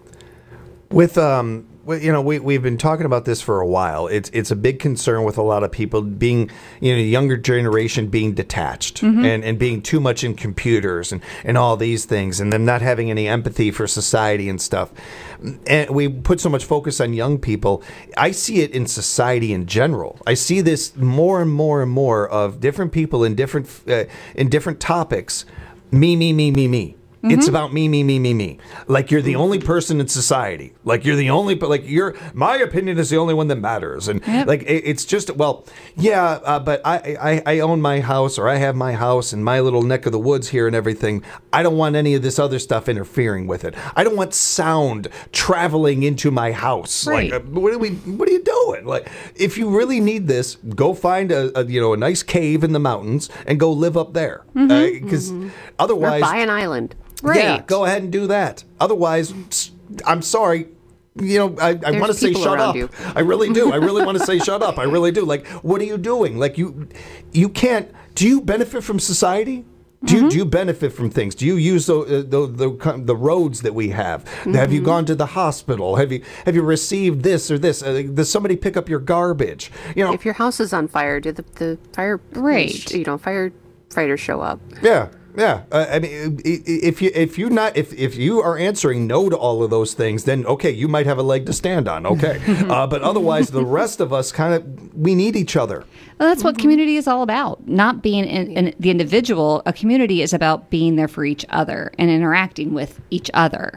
With, um, well, you know, we, we've been talking about this for a while. It's it's a big concern with a lot of people being, you know, younger generation being detached Mm-hmm. and, and being too much in computers and, and all these things and them not having any empathy for society and stuff. And we put so much focus on young people. I see it in society in general. I see this more and more and more of different people in different uh, in different topics. Me, me, me, me, me. It's about me, me, me, me, me. Like you're the only person in society. Like you're the only, but like you're, my opinion is the only one that matters. And Yep. like it, it's just, well, yeah, uh, but I, I, I own my house or I have my house in my little neck of the woods here and everything. I don't want any of this other stuff interfering with it. I don't want sound traveling into my house. Right. Like, uh, what are we, what are you doing? Like, if you really need this, go find a, a you know, a nice cave in the mountains and go live up there. Because Mhm. uh, otherwise, Or buy an island. Right. yeah, go ahead and do that. Otherwise, s- I'm sorry. You know, I, I want to say people shut around up. you. I really do. I really want to say shut up. I really do. Like, what are you doing? Like, you, you can't. Do you benefit from society? Do you, do you benefit from things? Do you use the the the, the roads that we have? Have you gone to the hospital? Have you have you received this or this? Uh, does somebody pick up your garbage? You know, If your house is on fire, do the, the fire, Right. you know, firefighters show up? Yeah, yeah. Uh, I mean, i- i- if you if you not if if you are answering no to all of those things, then okay, you might have a leg to stand on. Okay, uh, but otherwise, the rest of us kind of we need each other. Well, that's what community is all about. Not being in, in the individual. A community is about being there for each other and interacting with each other.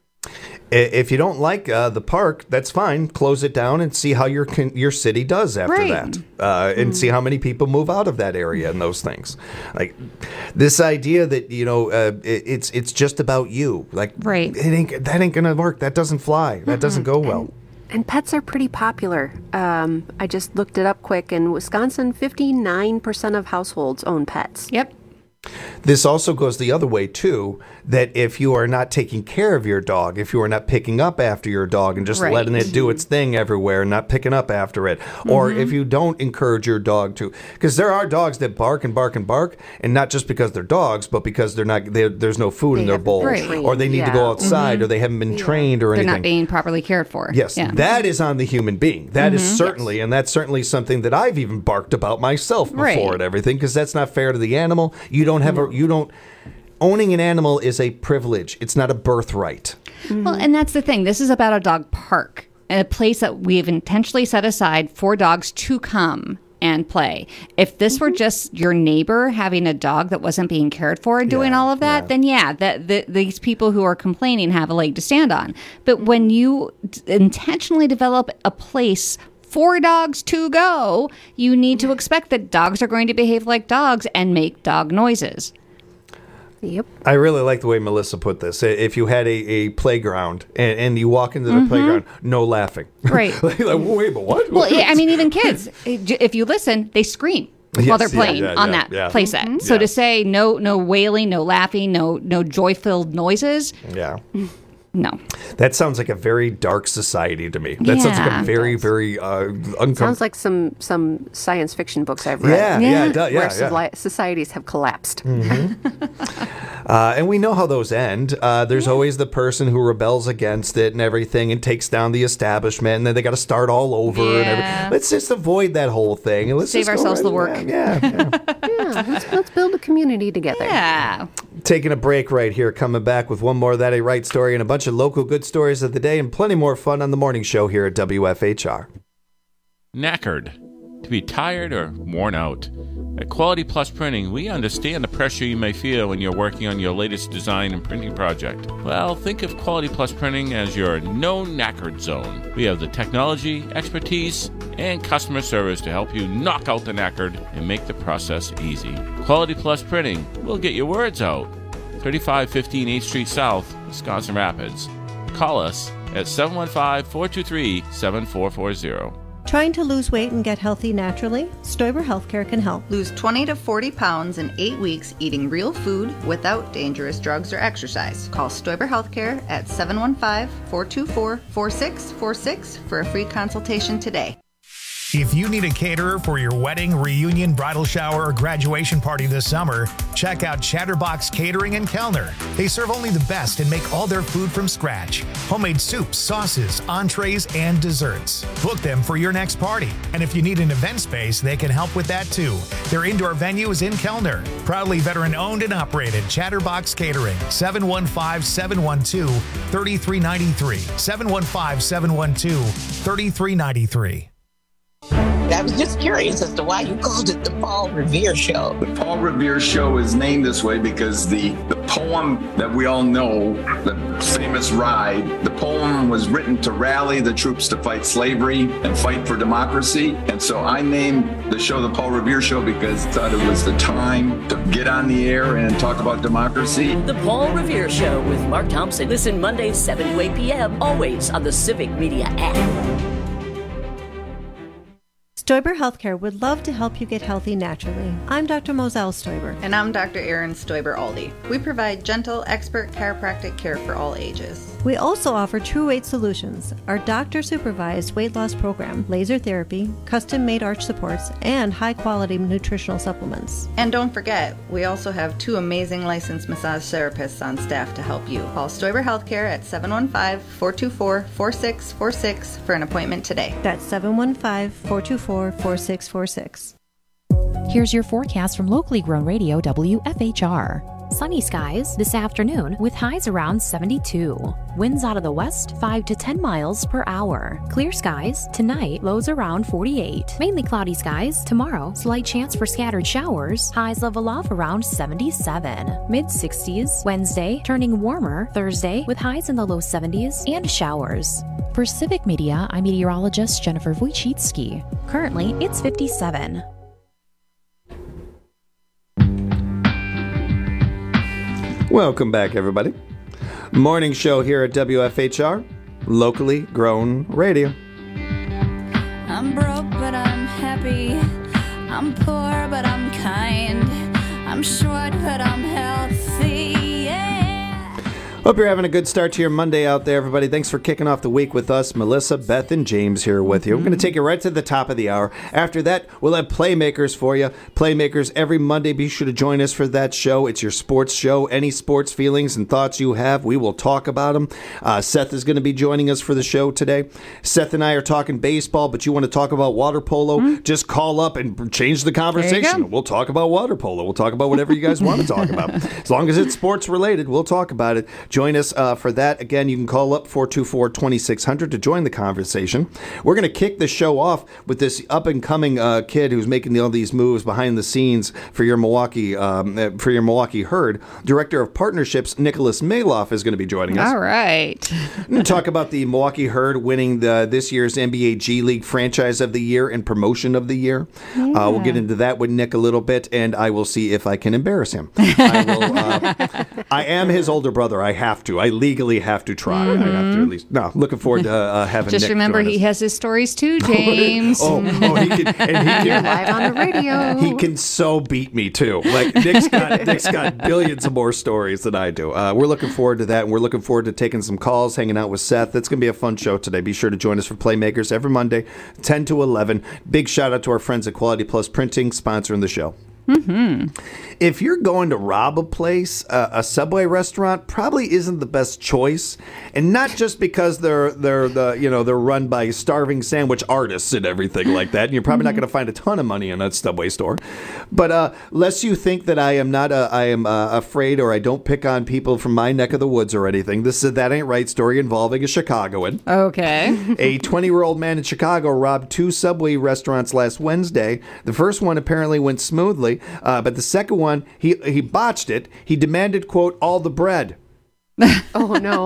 I- If you don't like uh, the park, that's fine. Close it down and see how your con- your city does after Right. that, uh, and see how many people move out of that area and those things. Like this idea that you know uh, it, it's it's just about you. Like Right. it ain't that ain't gonna work. That doesn't fly. That doesn't go well. And pets are pretty popular. Um, I just looked it up quick. In Wisconsin, fifty-nine percent of households own pets. Yep. This also goes the other way, too, that if you are not taking care of your dog, if you are not picking up after your dog and just Right. letting it do its thing everywhere and not picking up after it, or Mhm. if you don't encourage your dog to, because there are dogs that bark and bark and bark, and not just because they're dogs, but because they're not, they're, there's no food in their bowl, Right. or they need to go Yeah. outside, or they haven't been trained or They're anything. not being properly cared for. Yes, Yeah. that is on the human being. That is Mhm. certainly, and that's certainly something that I've even barked about myself before Right. and everything, because that's not fair to the animal. You don't have a, you don't, owning an animal is a privilege. It's not a birthright. Well, and that's the thing. This is about a dog park, and a place that we've intentionally set aside for dogs to come and play. If this were just your neighbor having a dog that wasn't being cared for and doing all of that, then yeah, that the, these people who are complaining have a leg to stand on. But when you d- intentionally develop a place for dogs to go, you need to expect that dogs are going to behave like dogs and make dog noises. Yep. I really like the way Melissa put this. If you had a, a playground and, and you walk into the Mhm. playground, no laughing. Right. like, wait, but what? Well, yeah, I mean, even kids, if you listen, they scream while Yes, they're yeah, playing yeah, on yeah, that yeah. playset. Mhm. So Yeah. to say no, no wailing, no laughing, no, no joy-filled noises, Yeah. no. That sounds like a very dark society to me. That sounds like Yeah. a very, very uh, uncomfortable. Sounds like some some science fiction books I've read. Yeah, yeah, it does, yeah, where yeah. soli- societies have collapsed. Uh, and we know how those end. Uh, there's always the person who rebels against it and everything and takes down the establishment, and then they got to start all over. And Yeah. everything. Let's just avoid that whole thing. And let's Save just go ourselves right- the work. Yeah, yeah. Yeah, let's, let's build a community together. Yeah. Taking a break right here, coming back with one more That Ain't Right story and a bunch of local good stories of the day and plenty more fun on the morning show here at W F H R. Knackered. To be tired or worn out. At Quality Plus Printing, we understand the pressure you may feel when you're working on your latest design and printing project. Well, think of Quality Plus Printing as your no knackered zone. We have the technology, expertise, and customer service to help you knock out the knackered and make the process easy. Quality Plus Printing will get your words out. thirty-five fifteen eighth Street South, Wisconsin Rapids. Call us at seven one five, four two three, seven four four zero. Trying to lose weight and get healthy naturally? Stoiber Healthcare can help. Lose twenty to forty pounds in eight weeks eating real food without dangerous drugs or exercise. Call Stoiber Healthcare at seven one five, four two four, four six four six for a free consultation today. If you need a caterer for your wedding, reunion, bridal shower, or graduation party this summer, check out Chatterbox Catering in Kellner. They serve only the best and make all their food from scratch. Homemade soups, sauces, entrees, and desserts. Book them for your next party. And if you need an event space, they can help with that too. Their indoor venue is in Kellner. Proudly veteran-owned and operated, Chatterbox Catering, seven one five, seven one two, three three nine three, seven one five, seven one two, three three nine three. I was just curious as to why you called it the Paul Revere Show. The Paul Revere Show is named this way because the, the poem that we all know, the famous ride, the poem was written to rally the troops to fight slavery and fight for democracy. And so I named the show the Paul Revere Show because I thought it was the time to get on the air and talk about democracy. The Paul Revere Show with Mark Thompson. Listen Mondays, seven to eight p.m., always on the Civic Media app. Stoiber Healthcare would love to help you get healthy naturally. I'm Doctor Moselle Stoiber. And I'm Doctor Erin Stoiber-Aldi. We provide gentle, expert chiropractic care for all ages. We also offer True Weight Solutions, our doctor-supervised weight loss program, laser therapy, custom-made arch supports, and high-quality nutritional supplements. And don't forget, we also have two amazing licensed massage therapists on staff to help you. Call Stoiber Healthcare at seven one five, four two four, four six four six for an appointment today. That's seven one five, four two four, four six four six. Here's your forecast from locally grown radio W F H R. Sunny skies this afternoon with highs around seventy-two. Winds out of the west five to ten miles per hour. Clear skies tonight, lows around forty-eight. Mainly cloudy skies tomorrow, slight chance for scattered showers. Highs level off around seventy-seven. Mid sixties Wednesday, turning warmer Thursday with highs in the low seventies and showers. For Civic Media, I'm meteorologist Jennifer Wojcicki. Currently, it's fifty-seven. Welcome back, everybody. Morning show here at W F H R, locally grown radio. I'm broke, but I'm happy. I'm poor, but I'm kind. I'm short, but I'm healthy. Yeah. Hope you're having a good start to your Monday out there, everybody. Thanks for kicking off the week with us. Melissa, Beth, and James here with you. I'm going to take you right to the top of the hour. After that, we'll have Playmakers for you. Playmakers every Monday. Be sure to join us for that show. It's your sports show. Any sports feelings and thoughts you have, we will talk about them. Uh, Seth is going to be joining us for the show today. Seth and I are talking baseball, but you want to talk about water polo, mm-hmm. just call up and change the conversation. We'll talk about water polo. We'll talk about whatever you guys want to talk about. As long as it's sports related, we'll talk about it. Join us uh, for that. Again, you can call up four two four, two six zero zero to join the conversation. We're going to kick the show off with this up-and-coming uh, kid who's making all these moves behind the scenes for your Milwaukee um, for your Milwaukee Herd. Director of Partnerships, Nicholas Maloff, is going to be joining us. All right. We're going to talk about the Milwaukee Herd winning the this year's N B A G League Franchise of the Year and Promotion of the Year. Yeah. Uh, we'll get into that with Nick a little bit, and I will see if I can embarrass him. I, will, uh, I am his older brother. I have to. I legally have to try. Mm-hmm. I have to at least. No, looking forward to uh, having Just Nick remember, join he us. has his stories too, James. oh, oh, he can, and he can, You're live on the radio. He can so beat me too. Like Nick's got, Nick's got billions of more stories than I do. Uh, we're looking forward to that, and we're looking forward to taking some calls, hanging out with Seth. It's going to be a fun show today. Be sure to join us for Playmakers every Monday, ten to eleven. Big shout out to our friends at Quality Plus Printing, sponsoring the show. Mm-hmm. If you're going to rob a place, uh, a Subway restaurant probably isn't the best choice, and not just because they're they're the you know they're run by starving sandwich artists and everything like that. And you're probably mm-hmm. not going to find a ton of money in that Subway store. But uh, lest you think that I am not a, I am uh, afraid or I don't pick on people from my neck of the woods or anything. This is a That Ain't Right story involving a Chicagoan. Okay. A twenty-year-old man in Chicago robbed two Subway restaurants last Wednesday. The first one apparently went smoothly. Uh, but the second one, he he botched it. He demanded, quote, all the bread. Oh, no.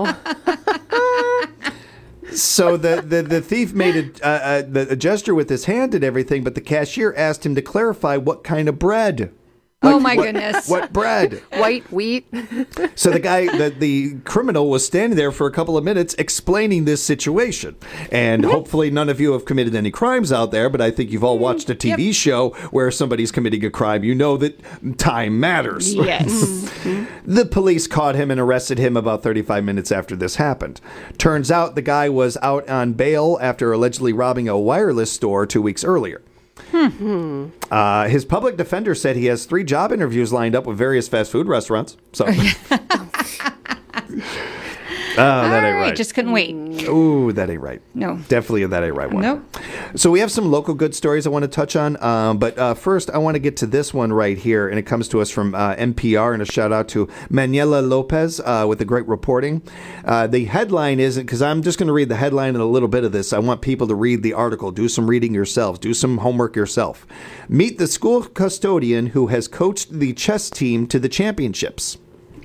So the, the, the thief made a, uh, a, a gesture with his hand and everything, but the cashier asked him to clarify what kind of bread. Oh my what- goodness. What bread? White wheat. So the guy, the, the criminal was standing there for a couple of minutes explaining this situation. And hopefully none of you have committed any crimes out there, but I think you've all watched a T V show where somebody's committing a crime. You know that time matters. Yes. The police caught him and arrested him about thirty-five minutes after this happened. Turns out the guy was out on bail after allegedly robbing a wireless store two weeks earlier. Hmm. Uh, his public defender said he has three job interviews lined up with various fast food restaurants. So, oh, that ain't All right, right. just couldn't wait. Ooh, that ain't right. No. Definitely a that ain't right one. Nope. So we have some local good stories I want to touch on. Um, but uh, first, I want to get to this one right here. And it comes to us from uh, N P R. And a shout out to Manuela Lopez uh, with the great reporting. Uh, the headline isn't, because I'm just going to read the headline and a little bit of this. I want people to read the article. Do some reading yourselves. Do some homework yourself. Meet the school custodian who has coached the chess team to the championships.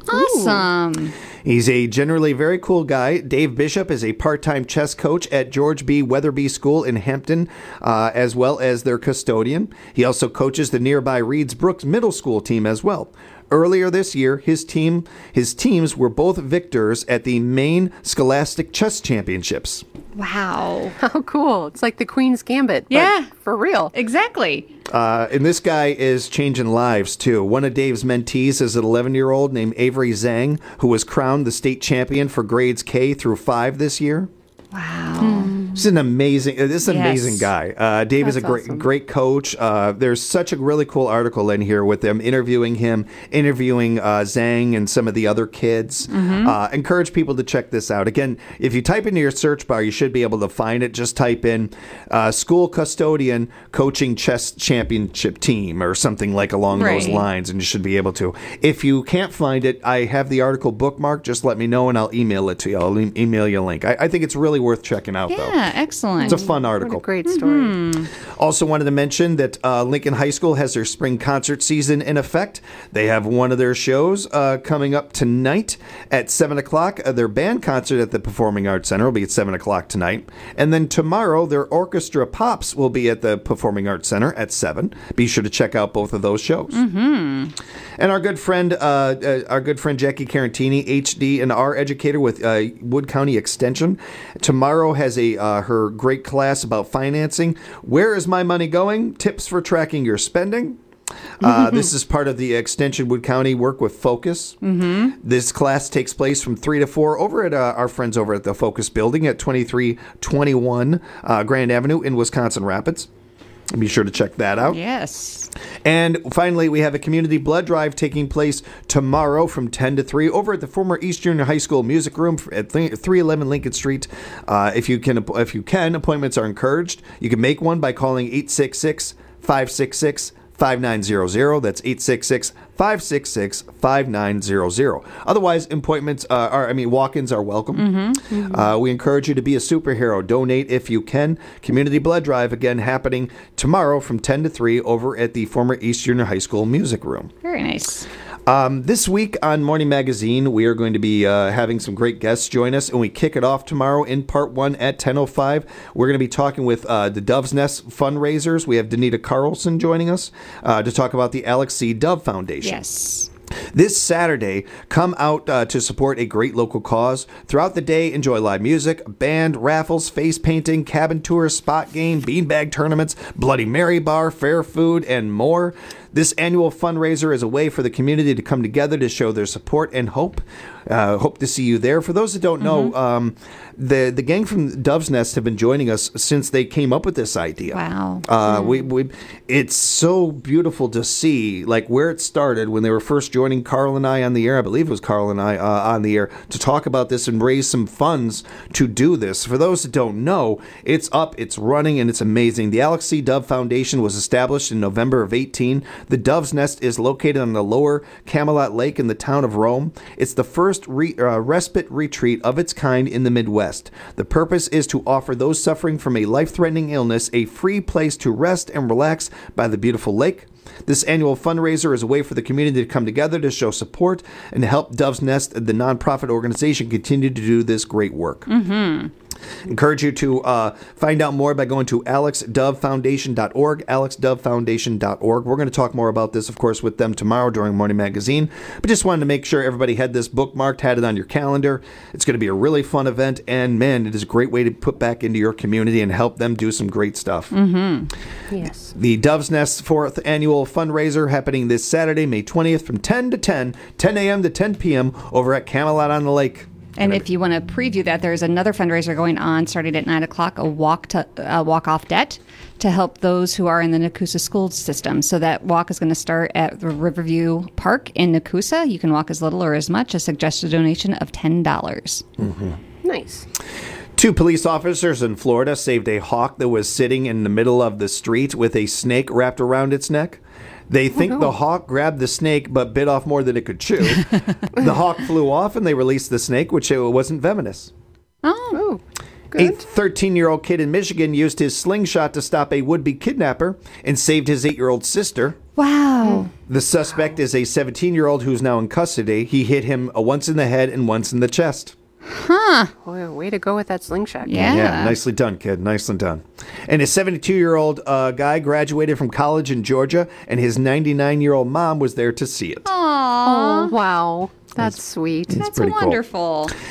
Awesome. He's a generally very cool guy. Dave Bishop is a part-time chess coach at George B. Weatherby School in Hampton, uh, as well as their custodian. He also coaches the nearby Reeds Brooks Middle School team as well. Earlier this year, his team, his teams were both victors at the Maine Scholastic Chess Championships. Wow. How cool. It's like the Queen's Gambit. but Yeah. For real. Exactly. Uh, and this guy is changing lives, too. One of Dave's mentees is an eleven-year-old named Avery Zhang, who was crowned the state champion for grades K through five this year. Wow. This is an amazing, uh, this is an Yes. amazing guy. Uh, Dave is a That's great, awesome. great coach. Uh, there's such a really cool article in here with them interviewing him, interviewing uh, Zhang and some of the other kids. Mm-hmm. Uh, encourage people to check this out. Again, if you type into your search bar, you should be able to find it. Just type in uh, school custodian coaching chess championship team or something like along those Right. lines, and you should be able to. If you can't find it, I have the article bookmarked. Just let me know, and I'll email it to you. I'll e- email you a link. I, I think it's really worth checking out, though. Yeah, excellent. It's a fun article. What a great story. Hmm. Also wanted to mention that uh, Lincoln High School has their spring concert season in effect. They have one of their shows uh, coming up tonight at seven o'clock. Uh, their band concert at the Performing Arts Center will be at seven o'clock tonight. And then tomorrow, their orchestra pops will be at the Performing Arts Center at seven. Be sure to check out both of those shows. Mm-hmm. And our good friend, uh, uh, our good friend Jackie Carantini, H D and R educator with uh, Wood County Extension, tomorrow has a uh, her great class about financing. Where is my money going? Tips for tracking your spending. Uh, this is part of the Extension Wood County Work with Focus. Mm-hmm. This class takes place from three to four over at uh, our friends over at the Focus Building at twenty-three twenty-one uh, Grand Avenue in Wisconsin Rapids. Be sure to check that out. Yes. And finally, we have a community blood drive taking place tomorrow from ten to three over at the former East Junior High School Music Room at three eleven Lincoln Street. Uh, if you can, if you can, appointments are encouraged. You can make one by calling eight six six, five six six, five nine zero zero. That's eight six six, five six six, five nine zero zero. Otherwise, appointments uh, are, I mean, walk-ins are welcome. Mm-hmm. Mm-hmm. Uh, we encourage you to be a superhero. Donate if you can. Community blood drive, again, happening tomorrow from ten to three over at the former East Junior High School Music Room. Very nice. Um, this week on Morning Magazine, we are going to be uh, having some great guests join us, and we kick it off tomorrow in part one at ten oh five. We're going to be talking with uh, the Dove's Nest fundraisers. We have Danita Carlson joining us uh, to talk about the Alex C. Dove Foundation. Yes. This Saturday, come out uh, to support a great local cause. Throughout the day, enjoy live music, band, raffles, face painting, cabin tours, spot game, beanbag tournaments, Bloody Mary bar, fair food, and more. This annual fundraiser is a way for the community to come together to show their support and hope. Uh, hope to see you there. For those that don't know, Mm-hmm. um, the the gang from Dove's Nest have been joining us since they came up with this idea. Wow. Uh, we, we it's so beautiful to see like where it started when they were first joining Carl and I on the air. I believe it was Carl and I uh, on the air to talk about this and raise some funds to do this. For those that don't know, it's up, it's running, and it's amazing. The Alex C. Dove Foundation was established in November of eighteen. The Dove's Nest is located on the lower Camelot Lake in the town of Rome. It's the first re- uh, respite retreat of its kind in the Midwest. The purpose is to offer those suffering from a life-threatening illness a free place to rest and relax by the beautiful lake. This annual fundraiser is a way for the community to come together to show support and to help Dove's Nest, the nonprofit organization, continue to do this great work. Mm-hmm. Encourage you to uh, find out more by going to alex dove foundation dot org, alex dove foundation dot org. We're going to talk more about this, of course, with them tomorrow during Morning Magazine. But just wanted to make sure everybody had this bookmarked, had it on your calendar. It's going to be a really fun event, and man, it is a great way to put back into your community and help them do some great stuff. Mm-hmm. Yes. The Dove's Nest fourth annual fundraiser happening this Saturday, May twentieth from ten to ten, ten a.m. to ten p.m. over at Camelot on the Lake. And if you want to preview that, there's another fundraiser going on starting at nine o'clock, a walk to uh, walk off debt to help those who are in the Nakusa school system. So that walk is going to start at the Riverview Park in Nakusa. You can walk as little or as much. A suggested donation of ten dollars. Mm-hmm. Nice. Two police officers in Florida saved a hawk that was sitting in the middle of the street with a snake wrapped around its neck. They think no. the hawk grabbed the snake but bit off more than it could chew. The hawk flew off and they released the snake, which it wasn't venomous. Oh, A thirteen-year-old kid in Michigan used his slingshot to stop a would-be kidnapper and saved his eight-year-old sister. Wow. The suspect is a seventeen-year-old who's now in custody. He hit him once in the head and once in the chest. Huh. Boy, way to go with that slingshot. Yeah. Yeah, nicely done, kid. Nicely done. And a seventy-two-year-old uh, guy graduated from college in Georgia, and his ninety-nine-year-old mom was there to see it. Aww. Oh, wow. That's, sweet. That's pretty cool. wonderful.